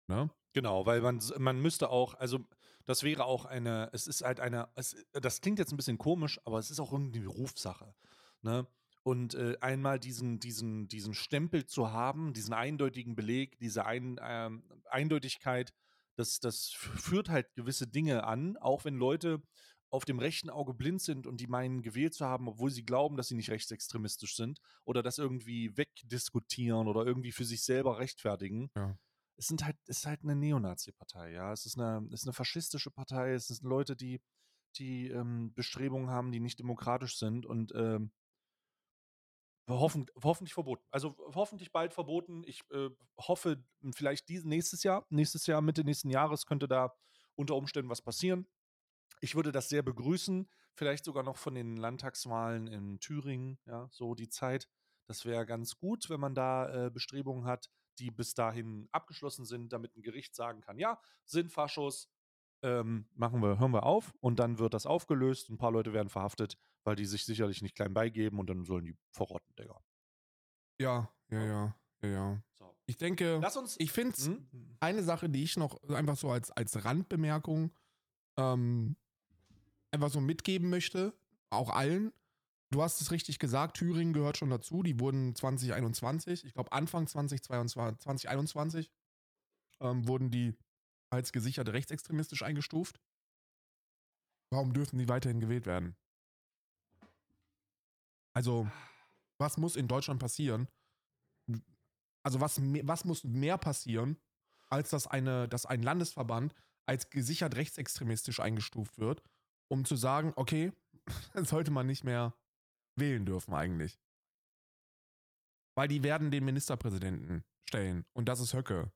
Genau, weil man, s- man müsste auch, also das wäre auch eine, es ist halt eine, es, das klingt jetzt ein bisschen komisch, aber es ist auch irgendwie Berufssache. Ne? Und äh, einmal diesen, diesen, diesen Stempel zu haben, diesen eindeutigen Beleg, diese ein, ähm, Eindeutigkeit, das, das f- führt halt gewisse Dinge an, auch wenn Leute auf dem rechten Auge blind sind und die meinen, gewählt zu haben, obwohl sie glauben, dass sie nicht rechtsextremistisch sind oder das irgendwie wegdiskutieren oder irgendwie für sich selber rechtfertigen. Ja. Es sind halt, es ist halt eine Neonazi-Partei, ja. Es ist eine, es ist eine faschistische Partei, es sind Leute, die, die ähm, Bestrebungen haben, die nicht demokratisch sind und ähm, hoffen, hoffentlich verboten. Also hoffentlich bald verboten. Ich äh, hoffe, vielleicht dies, nächstes Jahr, nächstes Jahr, Mitte nächsten Jahres könnte da unter Umständen was passieren. Ich würde das sehr begrüßen, vielleicht sogar noch von den Landtagswahlen in Thüringen, ja, so die Zeit. Das wäre ganz gut, wenn man da äh, Bestrebungen hat, die bis dahin abgeschlossen sind, damit ein Gericht sagen kann, ja, sind Faschos, ähm, machen wir, hören wir auf und dann wird das aufgelöst. Ein paar Leute werden verhaftet, weil die sich sicherlich nicht klein beigeben und dann sollen die verrotten, Digga. Ja, ja, Ja? ja, ja, ja. So. Ich denke, Lass uns. ich finde es Hm? eine Sache, die ich noch einfach so als, als Randbemerkung ähm, einfach so mitgeben möchte, auch allen. Du hast es richtig gesagt, Thüringen gehört schon dazu. Die wurden zwanzig einundzwanzig, ich glaube Anfang zwanzig zweiundzwanzig, zwanzig einundzwanzig, ähm, wurden die als gesichert rechtsextremistisch eingestuft. Warum dürfen die weiterhin gewählt werden? Also, was muss in Deutschland passieren? Also, was, me- was muss mehr passieren, als dass, eine, dass ein Landesverband als gesichert rechtsextremistisch eingestuft wird, um zu sagen, okay, dann sollte man nicht mehr wählen dürfen eigentlich. Weil die werden den Ministerpräsidenten stellen. Und das ist Höcke.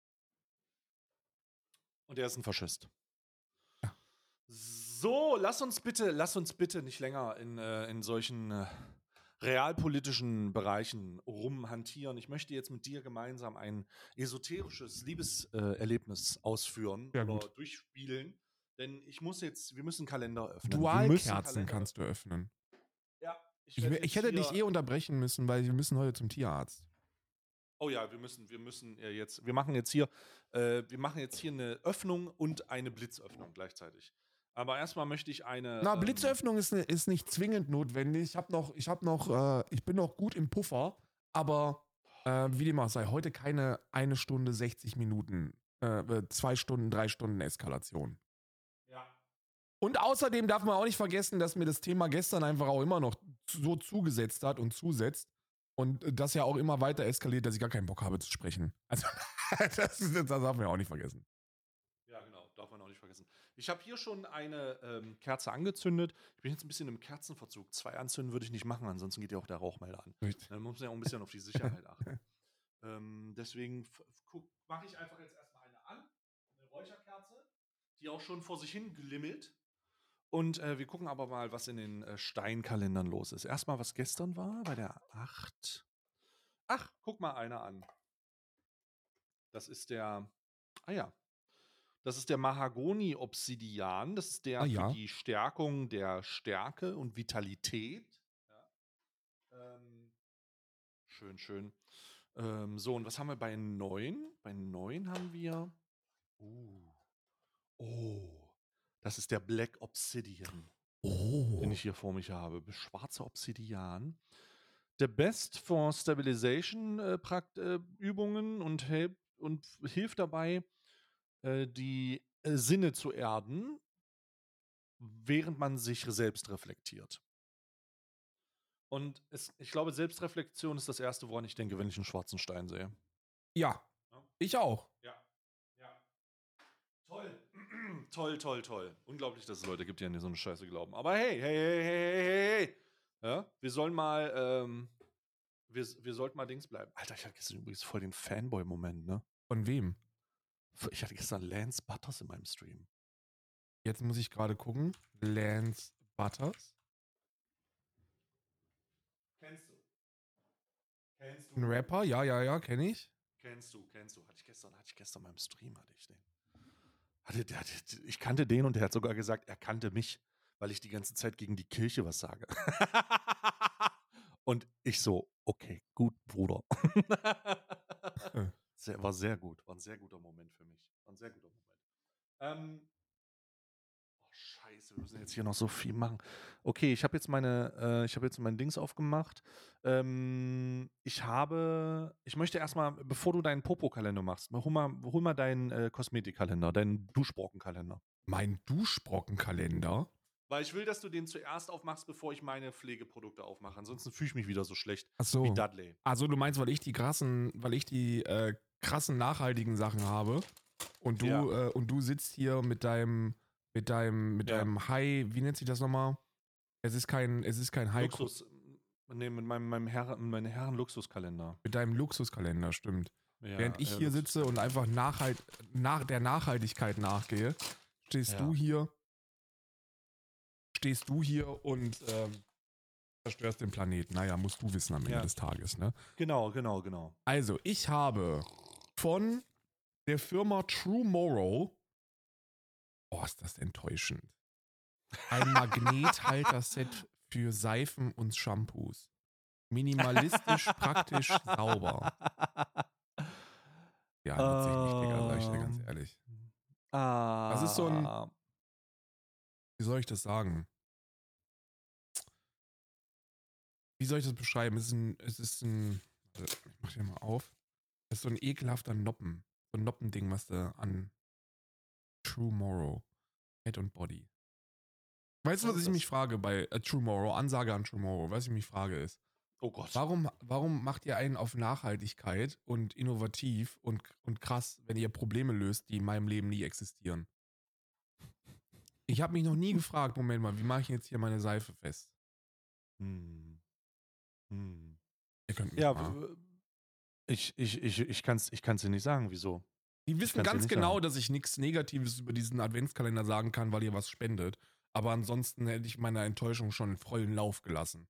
Und er ist ein Faschist. Ja. So, lass uns bitte, lass uns bitte nicht länger in, äh, in solchen äh, realpolitischen Bereichen rumhantieren. Ich möchte jetzt mit dir gemeinsam ein esoterisches Liebeserlebnis äh, Erlebnis ausführen Ja, oder gut. durchspielen. Denn ich muss jetzt, wir müssen Kalender öffnen. Wir müssen Dualkerzen Kalender kannst du öffnen. öffnen. Ja, ich Ich, werde ich jetzt hätte dich hier. eh unterbrechen müssen, weil wir müssen heute zum Tierarzt. Oh ja, wir müssen, wir müssen äh, jetzt, wir machen jetzt hier, äh, wir machen jetzt hier eine Öffnung und eine Blitzöffnung gleichzeitig. Aber erstmal möchte ich eine. Na, Ähm, Blitzöffnung ist, ist nicht zwingend notwendig. Ich habe noch, ich habe noch, äh, ich bin noch gut im Puffer, aber äh, wie dem auch sei, heute keine eine Stunde sechzig Minuten, äh, äh, zwei Stunden, drei Stunden Eskalation. ja. Und außerdem darf man auch nicht vergessen, dass mir das Thema gestern einfach auch immer noch so zugesetzt hat und zusetzt. Und das ja auch immer weiter eskaliert, dass ich gar keinen Bock habe zu sprechen. Also, das, ist, das darf man ja auch nicht vergessen. Ja, genau, darf man auch nicht vergessen. Ich habe hier schon eine ähm, Kerze angezündet. Ich bin jetzt ein bisschen im Kerzenverzug. Zwei anzünden würde ich nicht machen, ansonsten geht ja auch der Rauchmelder an. Richtig. Dann muss man ja auch ein bisschen auf die Sicherheit achten. Ähm, deswegen mache ich einfach jetzt erstmal eine an, eine Räucherkerze, die auch schon vor sich hin glimmelt. Und äh, wir gucken aber mal, was in den äh, Steinkalendern los ist. Erstmal, was gestern war, bei der acht. Ach, guck mal einer an. Das ist der, ah ja, das ist der Mahagoni-Obsidian. Das ist Ah der für ja. die Stärkung der Stärke und Vitalität. Ja. Ähm, schön, schön. Ähm, so, und was haben wir bei neun? Bei neun haben wir. Uh, oh, das ist der Black Obsidian, den Oh. ich hier vor mich habe. Schwarzer Obsidian. Der Best for Stabilization äh, Prakt, äh, Übungen und, help, und hilft dabei, äh, die äh, Sinne zu erden, während man sich selbst reflektiert. Und es, ich glaube, Selbstreflexion ist das Erste, woran ich denke, wenn ich einen schwarzen Stein sehe. Ja, Ja, ich auch. ja, ja. Toll. Toll, toll, toll. Unglaublich, dass es Leute gibt, die an so eine Scheiße glauben. Aber hey, hey, hey, hey, hey, hey, hey. Ja, wir sollen mal, ähm, wir, wir sollten mal Dings bleiben. Alter, ich hatte gestern übrigens voll den Fanboy-Moment, ne? Von wem? Ich hatte gestern Lance Butters in meinem Stream. Jetzt muss ich gerade gucken. Lance Butters. Kennst du? Kennst Ein du? Rapper, ja, ja, ja, kenne ich. Kennst du, kennst du. Hatte ich gestern, hatte ich gestern beim Stream, hatte ich den. Hatte, der, hatte, ich kannte den und der hat sogar gesagt, er kannte mich, weil ich die ganze Zeit gegen die Kirche was sage. Und ich so, okay, gut, Bruder. sehr, war sehr gut. War ein sehr guter Moment für mich. War ein sehr guter Moment. Ähm, oh, scheiße, wir müssen jetzt hier noch so viel machen. Okay, ich habe jetzt meine, äh, ich habe jetzt mein Dings aufgemacht. Ähm, ich habe, ich möchte erstmal, bevor du deinen Popo-Kalender machst, hol mal, hol mal deinen äh, Kosmetikkalender, deinen Duschbrockenkalender. Mein Duschbrockenkalender? Weil ich will, dass du den zuerst aufmachst, bevor ich meine Pflegeprodukte aufmache. Ansonsten fühle ich mich wieder so schlecht Ach wie so. Dudley. Also du meinst, weil ich die krassen, weil ich die äh, krassen nachhaltigen Sachen habe und du Ja. äh, und du sitzt hier mit deinem mit deinem mit Ja. deinem High, wie nennt sich das nochmal? Es ist kein es ist kein High Luxus, nee, mit meinem, meinem Herren, meinem Herren-Luxuskalender. mit deinem Luxuskalender, stimmt. Ja, Während ich ja, hier sitze und Luxuskalender. einfach nachhalt, nach der Nachhaltigkeit nachgehe, stehst Ja. du hier stehst du hier und ähm, zerstörst den Planeten. Naja, musst du wissen am Ende Ja. des Tages, ne? Genau, genau, genau. Also, ich habe von der Firma TrueMorrow, oh, ist das enttäuschend, ein Magnethalter-Set für Seifen und Shampoos. Minimalistisch, praktisch, sauber. Ja, nutze ich nicht, Digga, sag ich dir ganz Ähm, ehrlich. Ah. Das ist so ein, wie soll ich das sagen? Wie soll ich das beschreiben? Es ist ein, es ist ein, also, ich mach hier mal auf. Es ist so ein ekelhafter Noppen. So ein Noppending, was du an TrueMorrow, Head und Body. Weißt du, Was was ist ich das? mich frage bei äh, TrueMorrow, Ansage an TrueMorrow, was ich mich frage ist, Oh Gott. warum, warum macht ihr einen auf Nachhaltigkeit und innovativ und, und krass, wenn ihr Probleme löst, die in meinem Leben nie existieren? Ich habe mich noch nie gefragt, Moment mal, wie mache ich jetzt hier meine Seife fest? Hm. Hm. Ihr könnt mich Ja, mal. w- ich, ich, ich, ich kann es ich kann's dir nicht sagen, wieso. Die wissen kann's dir ganz nicht genau, sagen. dass ich nichts Negatives über diesen Adventskalender sagen kann, weil ihr was spendet. Aber ansonsten hätte ich meiner Enttäuschung schon vollen Lauf gelassen.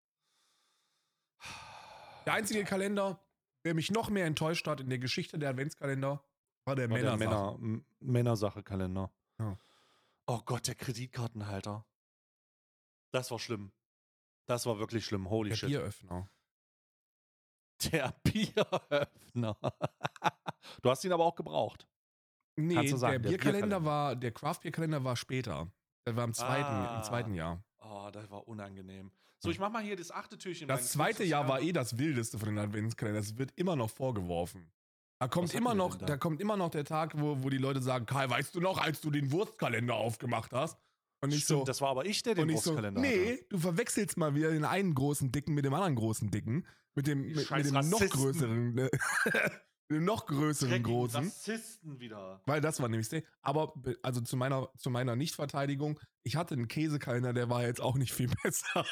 Der einzige Kalender, der mich noch mehr enttäuscht hat in der Geschichte der Adventskalender, war der War der Männersache. Männer, M- Männersache-Kalender. Ja. Oh Gott, der Kreditkartenhalter. Das war schlimm. Das war wirklich schlimm. Holy Der shit. Bieröffner. Der Bieröffner. Du hast ihn aber auch gebraucht. Nee, Kannst du sagen, der der Bierkalender Bierkalender. war, der Craft-Bier-Kalender war später. Der war im zweiten, im zweiten Ah. Jahr. Oh, das war unangenehm. So, Hm. ich mach mal hier das achte Türchen. Das meines zweite Jahr war Luxusherren- eh das wildeste von den Adventskalendern. Das wird immer noch vorgeworfen. Da kommt Was hatten immer wir noch, denn da? da kommt immer noch der Tag, wo, wo die Leute sagen, Kai, weißt du noch, als du den Wurstkalender aufgemacht hast? Und ich Stimmt, so, das war aber ich, der den und ich so, Wurstkalender nee, hatte. du verwechselst mal wieder den einen großen Dicken mit dem anderen großen Dicken. Mit dem, Die mit, scheiß mit dem noch Rassisten. größeren, äh, dem noch größeren Dreckigen großen. Rassisten wieder. Weil das war nämlich der. Aber be- also zu meiner, zu meiner Nichtverteidigung, ich hatte einen Käsekalender, der war jetzt auch nicht viel besser.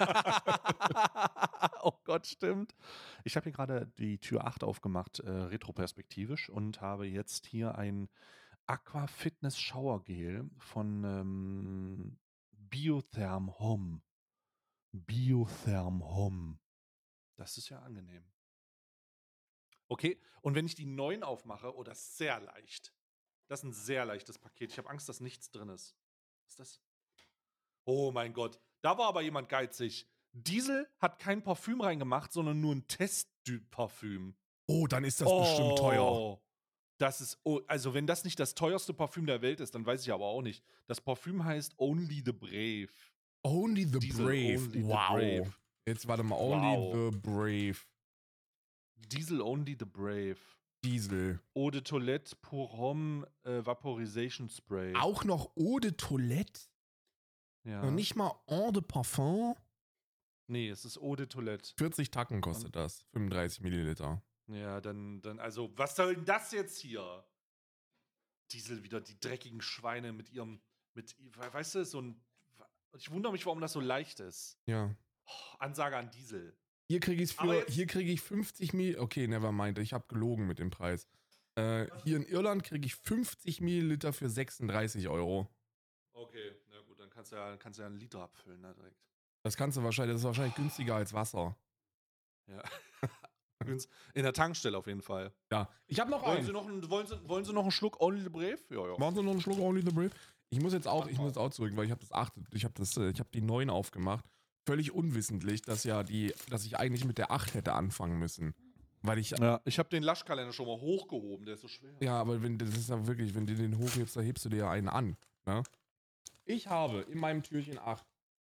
Oh Gott, stimmt. Ich habe hier gerade die Tür acht aufgemacht, äh, retroperspektivisch, und habe jetzt hier ein Aqua Fitness Shower Gel von ähm, Biotherm Home. Biotherm Home. Das ist ja angenehm. Okay, und wenn ich die neun aufmache, oh, das ist sehr leicht. Das ist ein sehr leichtes Paket. Ich habe Angst, dass nichts drin ist. Was ist das? Oh mein Gott, da war aber jemand geizig. Diesel hat kein Parfüm reingemacht, sondern nur ein Testparfüm. Oh, dann ist das oh, bestimmt teuer. Das ist, oh, also wenn das nicht das teuerste Parfüm der Welt ist, dann weiß ich aber auch nicht. Das Parfüm heißt Only the Brave. Only the Diesel, Brave. Only the wow. Brave. Jetzt warte mal, Only Wow. the Brave. Diesel Only the Brave. Diesel. Eau de Toilette pour Homme äh, Vaporization Spray. Auch noch Eau de Toilette? Ja. Noch nicht mal Eau de Parfum? Nee, es ist Eau de Toilette. vierzig Tacken kostet das. fünfunddreißig Milliliter. Ja, dann, dann, also, was soll denn das jetzt hier? Diesel wieder, die dreckigen Schweine mit ihrem, mit, weißt du, so ein, ich wundere mich, warum das so leicht ist. Ja. Oh, Ansage an Diesel. Hier kriege ich Aber für, jetzt- hier kriege ich fünfzig Milliliter. Okay, never mind, ich habe gelogen mit dem Preis. Äh, hier in Irland kriege ich fünfzig Milliliter für sechsunddreißig Euro. Okay, na gut, dann kannst du ja, kannst du ja einen Liter abfüllen, ne, direkt. Das kannst du wahrscheinlich, das ist wahrscheinlich günstiger als Wasser. Ja. In der Tankstelle auf jeden Fall. Ja. Ich habe noch Wollen einen. Sie noch, einen, wollen, Sie, wollen Sie noch einen Schluck Only the Brave? Ja, ja. Machen Sie noch einen Schluck Only the Brave? Ich muss jetzt auch, ich muss jetzt auch zurück, weil ich habe das acht, ich habe das, äh, ich habe die neun aufgemacht. Völlig unwissentlich, dass ja die, dass ich eigentlich mit der acht hätte anfangen müssen. Weil ich, Ja, ich habe den Laschkalender schon mal hochgehoben, der ist so schwer. ja, aber wenn, das ist ja wirklich, wenn du den hochhebst, da hebst du dir ja einen an, ne? Ich habe in meinem Türchen acht,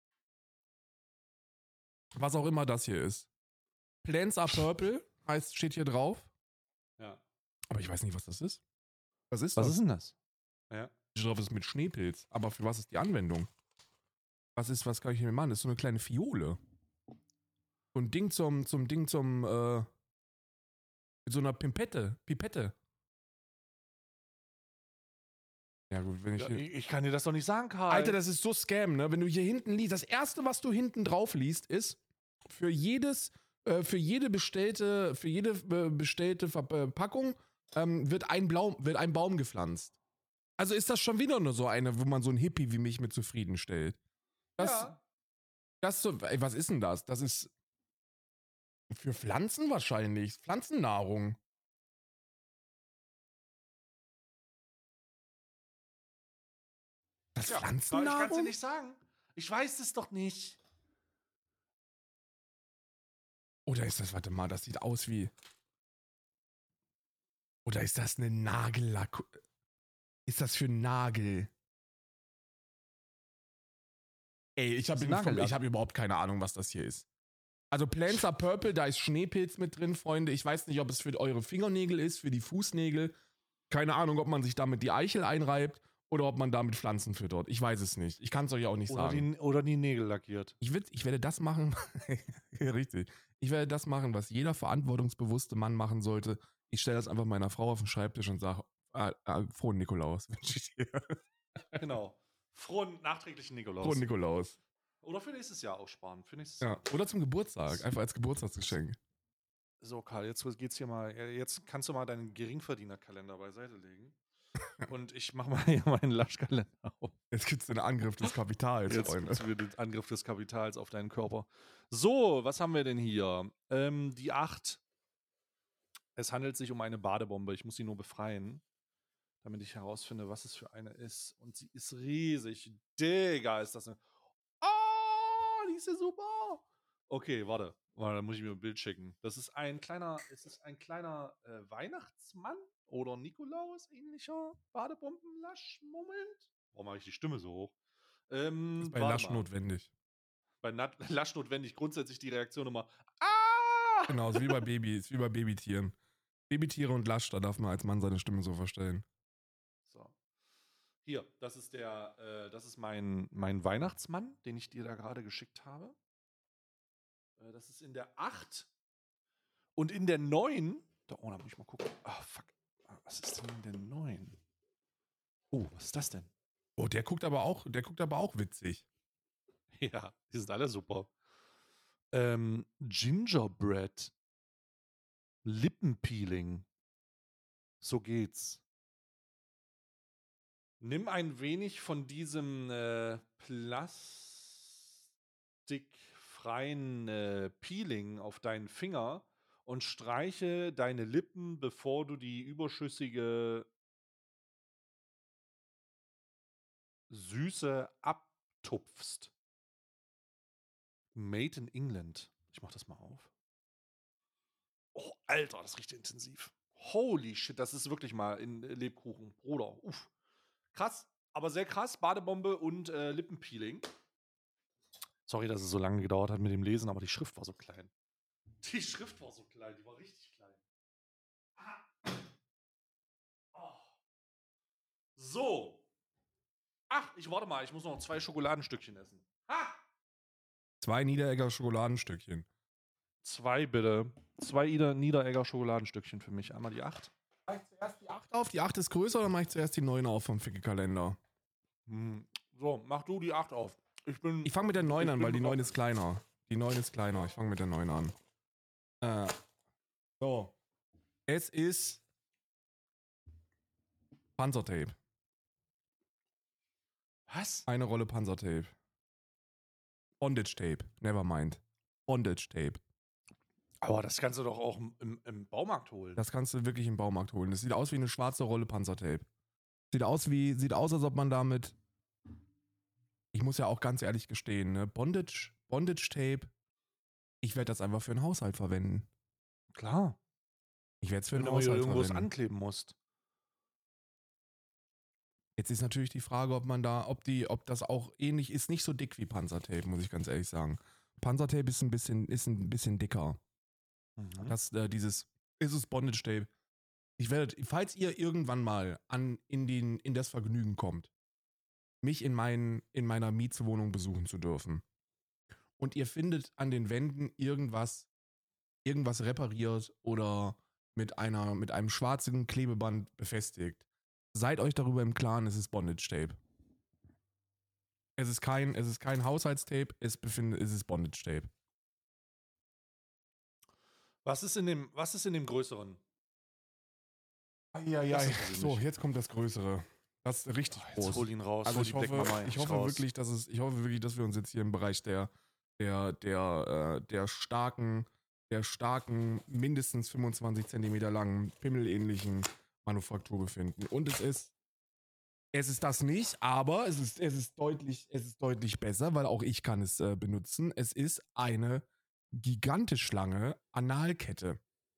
was auch immer das hier ist. Plants are purple, heißt, steht hier drauf. Ja. Aber ich weiß nicht, was das ist. Was ist Was das? ist denn das? Ja. Ich glaube, es ist mit Schneepilz. Aber für was ist die Anwendung? Was ist, was kann ich hier machen? Das ist so eine kleine Fiole. So ein Ding zum, zum Ding zum, äh, mit so einer Pimpette, Pipette. Ja gut, wenn ich Ja, hier... ich, ich kann dir das doch nicht sagen, Karl. Alter, das ist so Scam, ne? Wenn du hier hinten liest, das erste, was du hinten drauf liest, ist für jedes, äh, für jede bestellte, für jede äh, bestellte Verpackung ähm, wird ein Blau, wird ein Baum gepflanzt. Also ist das schon wieder nur so eine, wo man so ein Hippie wie mich mit zufriedenstellt. Das, Ja. das so, ey, was ist denn das? Das ist für Pflanzen wahrscheinlich, Pflanzennahrung. Das Ja, ich kann es dir Pflanzennahrung? nicht sagen. Ich weiß es doch nicht. Oder ist das, warte mal, das sieht aus wie. Oder ist das eine Nagellack? Ist das für Nagel? Ey, ich Das ist habe Nagellack. hab überhaupt keine Ahnung, was das hier ist. Also Plants are purple, da ist Schneepilz mit drin, Freunde. Ich weiß nicht, ob es für eure Fingernägel ist, für die Fußnägel. Keine Ahnung, ob man sich damit die Eichel einreibt oder ob man damit Pflanzen füttert. Ich weiß es nicht. Ich kann es euch auch nicht Oder sagen. die, oder die Nägel lackiert. Ich, würd, ich werde das machen, richtig, ich werde das machen, was jeder verantwortungsbewusste Mann machen sollte. Ich stelle das einfach meiner Frau auf den Schreibtisch und sage, äh, äh, frohen Nikolaus wünsche ich dir. Genau. Frohen nachträglichen Nikolaus. Frohen Nikolaus. Oder für nächstes Jahr aussparen. Für nächstes Ja. Jahr. Oder zum Geburtstag, einfach als Geburtstagsgeschenk. So, Karl, jetzt geht's hier mal. Jetzt kannst du mal deinen Geringverdienerkalender beiseite legen. Und ich mache mal hier meinen Laschkalender auf. Jetzt gibt es den Angriff des Kapitals, Jetzt Freunde. gibt's wieder den Angriff des Kapitals auf deinen Körper. So, was haben wir denn hier? Ähm, die acht. Es handelt sich um eine Badebombe. Ich muss sie nur befreien, damit ich herausfinde, was es für eine ist. Und sie ist riesig. Digga, ist das eine. Ah, die ist ja super. Okay, warte. Warte, da muss ich mir ein Bild schicken. Das ist ein kleiner, es ist ein kleiner äh, Weihnachtsmann oder Nikolaus ähnlicher Badebombenlasch-Moment. Warum mache ich die Stimme so hoch? Ähm, Ist bei warte Lasch mal. notwendig. Bei Nat Lasch notwendig grundsätzlich die Reaktion immer. Ah! Genau, ist wie bei Babys, wie bei Babytieren. Babytiere und Lasch, da darf man als Mann seine Stimme so verstellen. So. Hier, das ist der, äh, das ist mein, mein Weihnachtsmann, den ich dir da gerade geschickt habe. Äh, das ist in der acht. Und in der neun. Da, oh, da muss ich mal gucken. Ah, fuck. Was ist denn in der neun? Oh, was ist das denn? Oh, der guckt aber auch, der guckt aber auch witzig. Ja, die sind alle super. Ähm, Gingerbread. Lippenpeeling. So geht's. Nimm ein wenig von diesem äh, plastikfreien äh, Peeling auf deinen Finger und streiche deine Lippen, bevor du die überschüssige Süße abtupfst. Made in England. Ich mach das mal auf. Oh, Alter, das riecht intensiv. Holy shit, das ist wirklich mal in äh, Lebkuchen. Bruder, uff. Krass, aber sehr krass. Badebombe und äh, Lippenpeeling. Sorry, dass es so lange gedauert hat mit dem Lesen, aber die Schrift war so klein. Die Schrift war so klein, die war richtig klein. Ah. Oh. So. Ach, ich warte mal, ich muss noch zwei Schokoladenstückchen essen. Ha! Zwei Niederegger Schokoladenstückchen. Zwei bitte. Zwei Ida Niederegger Schokoladenstückchen für mich. Einmal die acht. Mach ich zuerst die acht auf? Die acht ist größer oder mache ich zuerst die neun auf vom Ficke-Kalender? Hm. So, mach du die acht auf. Ich bin. Ich fange mit der neun ich an, bin weil die neun bereit. ist kleiner. Die neun ist kleiner. Ich fange mit der neun an. Äh, so. Es ist Panzertape. Was? Eine Rolle Panzertape. Bondage Tape. Nevermind. Bondage Tape. Aber das kannst du doch auch im, im Baumarkt holen. Das kannst du wirklich im Baumarkt holen. Das sieht aus wie eine schwarze Rolle Panzertape. Sieht aus wie, sieht aus, als ob man damit. Ich muss ja auch ganz ehrlich gestehen, ne? Bondage, Bondage Tape. Ich werde das einfach für den Haushalt verwenden. Klar. Ich werde es für Wenn den du mal Haushalt irgendwas verwenden. ankleben musst. Jetzt ist natürlich die Frage, ob man da, ob die, ob das auch ähnlich ist, nicht so dick wie Panzertape, muss ich ganz ehrlich sagen. Panzertape ist ein bisschen, ist ein bisschen dicker. Mhm. Das, äh, dieses, ist es Bondage Tape. Ich werde, falls ihr irgendwann mal an, in, den, in das Vergnügen kommt, mich in, mein, in meiner Mietswohnung besuchen zu dürfen und ihr findet an den Wänden irgendwas, irgendwas repariert oder mit, einer, mit einem schwarzen Klebeband befestigt, seid euch darüber im Klaren, es ist Bondage Tape. Es ist kein, es ist kein Haushaltstape, es, befindet, es ist Bondage Tape. Was ist in dem, was ist in dem größeren? Ja, ja, Das interessiert so, mich. jetzt kommt das Größere. Das ist richtig Ah, jetzt groß. hol ihn raus, Also hol ich die Black hoffe, Mama ich hoffe raus. wirklich, dass es, ich hoffe wirklich, dass wir uns jetzt hier im Bereich der, der, der, äh, der starken, der starken, mindestens fünfundzwanzig Zentimeter langen, pimmelähnlichen Manufaktur befinden. Und es ist, es ist das nicht, aber es ist, es ist deutlich, es ist deutlich besser, weil auch ich kann es äh, benutzen. Es ist eine gigantisch lange Analkette.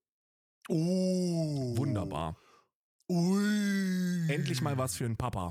Uh. Wunderbar. Ui. Endlich mal was für einen Papa.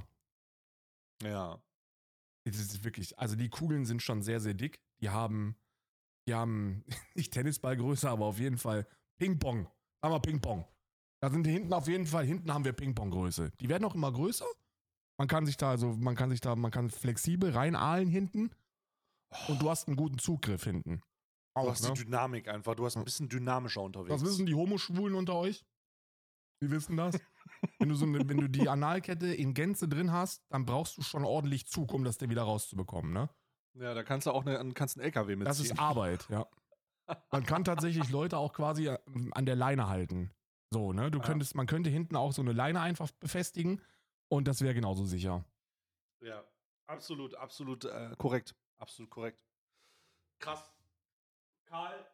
Ja. Es ist wirklich, also die Kugeln sind schon sehr, sehr dick. Die haben, die haben nicht Tennisballgröße, aber auf jeden Fall Ping-Pong. Sagen wir Ping-Pong. Da sind hinten auf jeden Fall, hinten haben wir Ping-Pong-Größe. Die werden auch immer größer. Man kann sich da, also man kann sich da, man kann flexibel reinahlen hinten und du hast einen guten Zugriff hinten. Du Auch, hast ne? die Dynamik einfach. Du hast ein bisschen dynamischer unterwegs. Das wissen die Homoschwulen unter euch? Die wissen das? Wenn du, so eine, wenn du die Analkette in Gänze drin hast, dann brauchst du schon ordentlich Zug, um das dir wieder rauszubekommen, ne? Ja, da kannst du auch eine, kannst einen L K W mitziehen. Das ist Arbeit, ja. Man kann tatsächlich Leute auch quasi an der Leine halten. So, ne? Du könntest, ja. Man könnte hinten auch so eine Leine einfach befestigen und das wäre genauso sicher. Ja, absolut, absolut äh, korrekt. Absolut korrekt. Krass. Karl.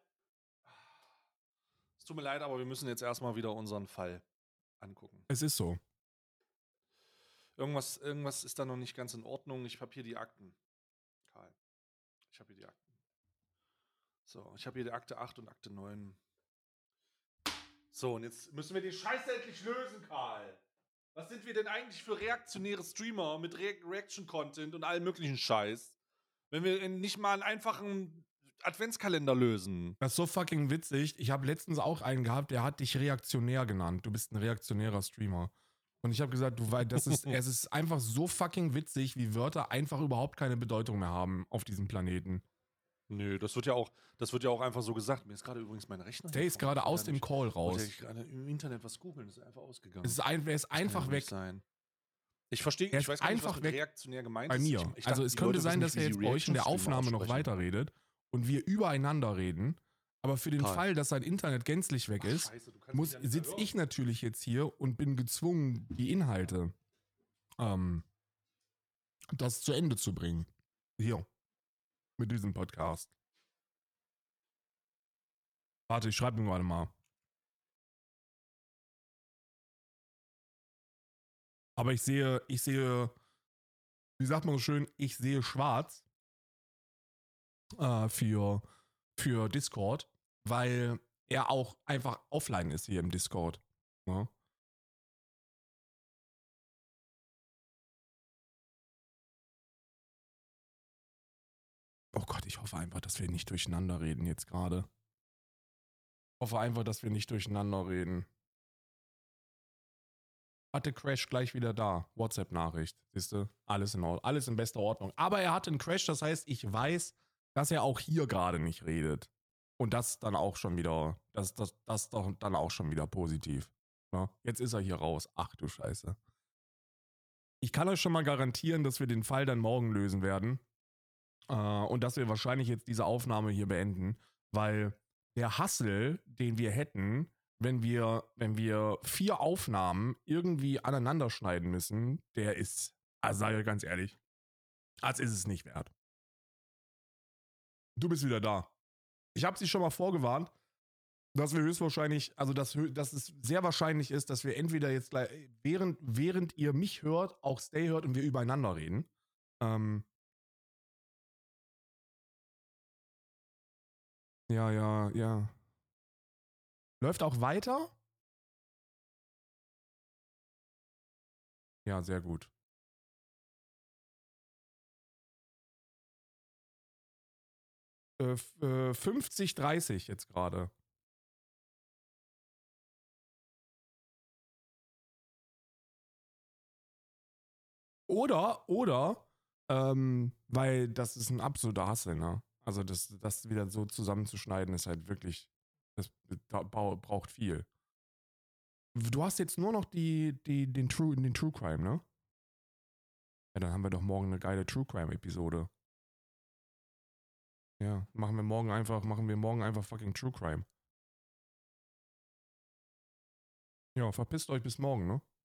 Es tut mir leid, aber wir müssen jetzt erstmal wieder unseren Fall angucken. Es ist so. Irgendwas, irgendwas ist da noch nicht ganz in Ordnung. Ich habe hier die Akten. Karl. Ich habe hier die Akten. So, ich habe hier die Akte acht und Akte neun. So, und jetzt müssen wir den Scheiß endlich lösen, Karl. Was sind wir denn eigentlich für reaktionäre Streamer mit Re Reaction-Content und allem möglichen Scheiß, wenn wir nicht mal einen einfachen Adventskalender lösen? Das ist so fucking witzig. Ich habe letztens auch einen gehabt, der hat dich reaktionär genannt. Du bist ein reaktionärer Streamer. Und ich habe gesagt, du weißt, das ist, es ist einfach so fucking witzig, wie Wörter einfach überhaupt keine Bedeutung mehr haben auf diesem Planeten. Nö, das wird ja auch, das wird ja auch einfach so gesagt. Mir ist gerade übrigens mein Rechner. Der ist gerade aus dem Call raus. Wollte ich gerade im Internet was googeln, ist einfach ausgegangen. Es ist ein, er ist das einfach kann weg. Sein. Ich verstehe, ich weiß gar nicht, was mit reaktionär gemeint bei ist. mir. Ich, ich also dachte, es könnte Leute sein, dass nicht, er jetzt bei euch in der Aufnahme noch weiterredet und wir übereinander reden. Aber für den Karl. Fall, dass sein Internet gänzlich weg Ach, ist, Scheiße, muss, ja sitze ich natürlich jetzt hier und bin gezwungen, die Inhalte ähm, das zu Ende zu bringen. Hier. Mit diesem Podcast. Warte, ich schreibe mir gerade mal. Aber ich sehe, ich sehe, wie sagt man so schön, ich sehe schwarz äh, für, für Discord, weil er auch einfach offline ist hier im Discord. Ne? Oh Gott, ich hoffe einfach, dass wir nicht durcheinander reden jetzt gerade. Ich hoffe einfach, dass wir nicht durcheinander reden. Hatte Crash gleich wieder da. WhatsApp-Nachricht. Siehst du? Alles in Ordnung. Alles in bester Ordnung. Aber er hatte einen Crash, das heißt, ich weiß, dass er auch hier gerade nicht redet. Und das dann auch schon wieder, das, das, das doch dann auch schon wieder positiv. Ja? Jetzt ist er hier raus. Ach du Scheiße. Ich kann euch schon mal garantieren, dass wir den Fall dann morgen lösen werden. Äh, und dass wir wahrscheinlich jetzt diese Aufnahme hier beenden, weil der Hassel, den wir hätten, wenn wir, wenn wir vier Aufnahmen irgendwie aneinander schneiden müssen, der ist, also sage ich ganz ehrlich, als ist es nicht wert. Du bist wieder da. Ich habe sie schon mal vorgewarnt, dass wir höchstwahrscheinlich, also dass, dass es sehr wahrscheinlich ist, dass wir entweder jetzt gleich, während, während ihr mich hört, auch Stay hört und wir übereinander reden. Ähm, ja, ja, ja. Läuft auch weiter? Ja, sehr gut. Äh, f- äh, fünfzig, dreißig jetzt gerade. Oder, oder, ähm, weil das ist ein absoluter Hassel, ne? Also das, das wieder so zusammenzuschneiden ist halt wirklich, das da- bau- braucht viel. Du hast jetzt nur noch die, die, den True, den True Crime, ne? Ja, dann haben wir doch morgen eine geile True Crime Episode. Ja, machen wir morgen einfach, machen wir morgen einfach fucking True Crime. Ja, verpisst euch bis morgen, ne?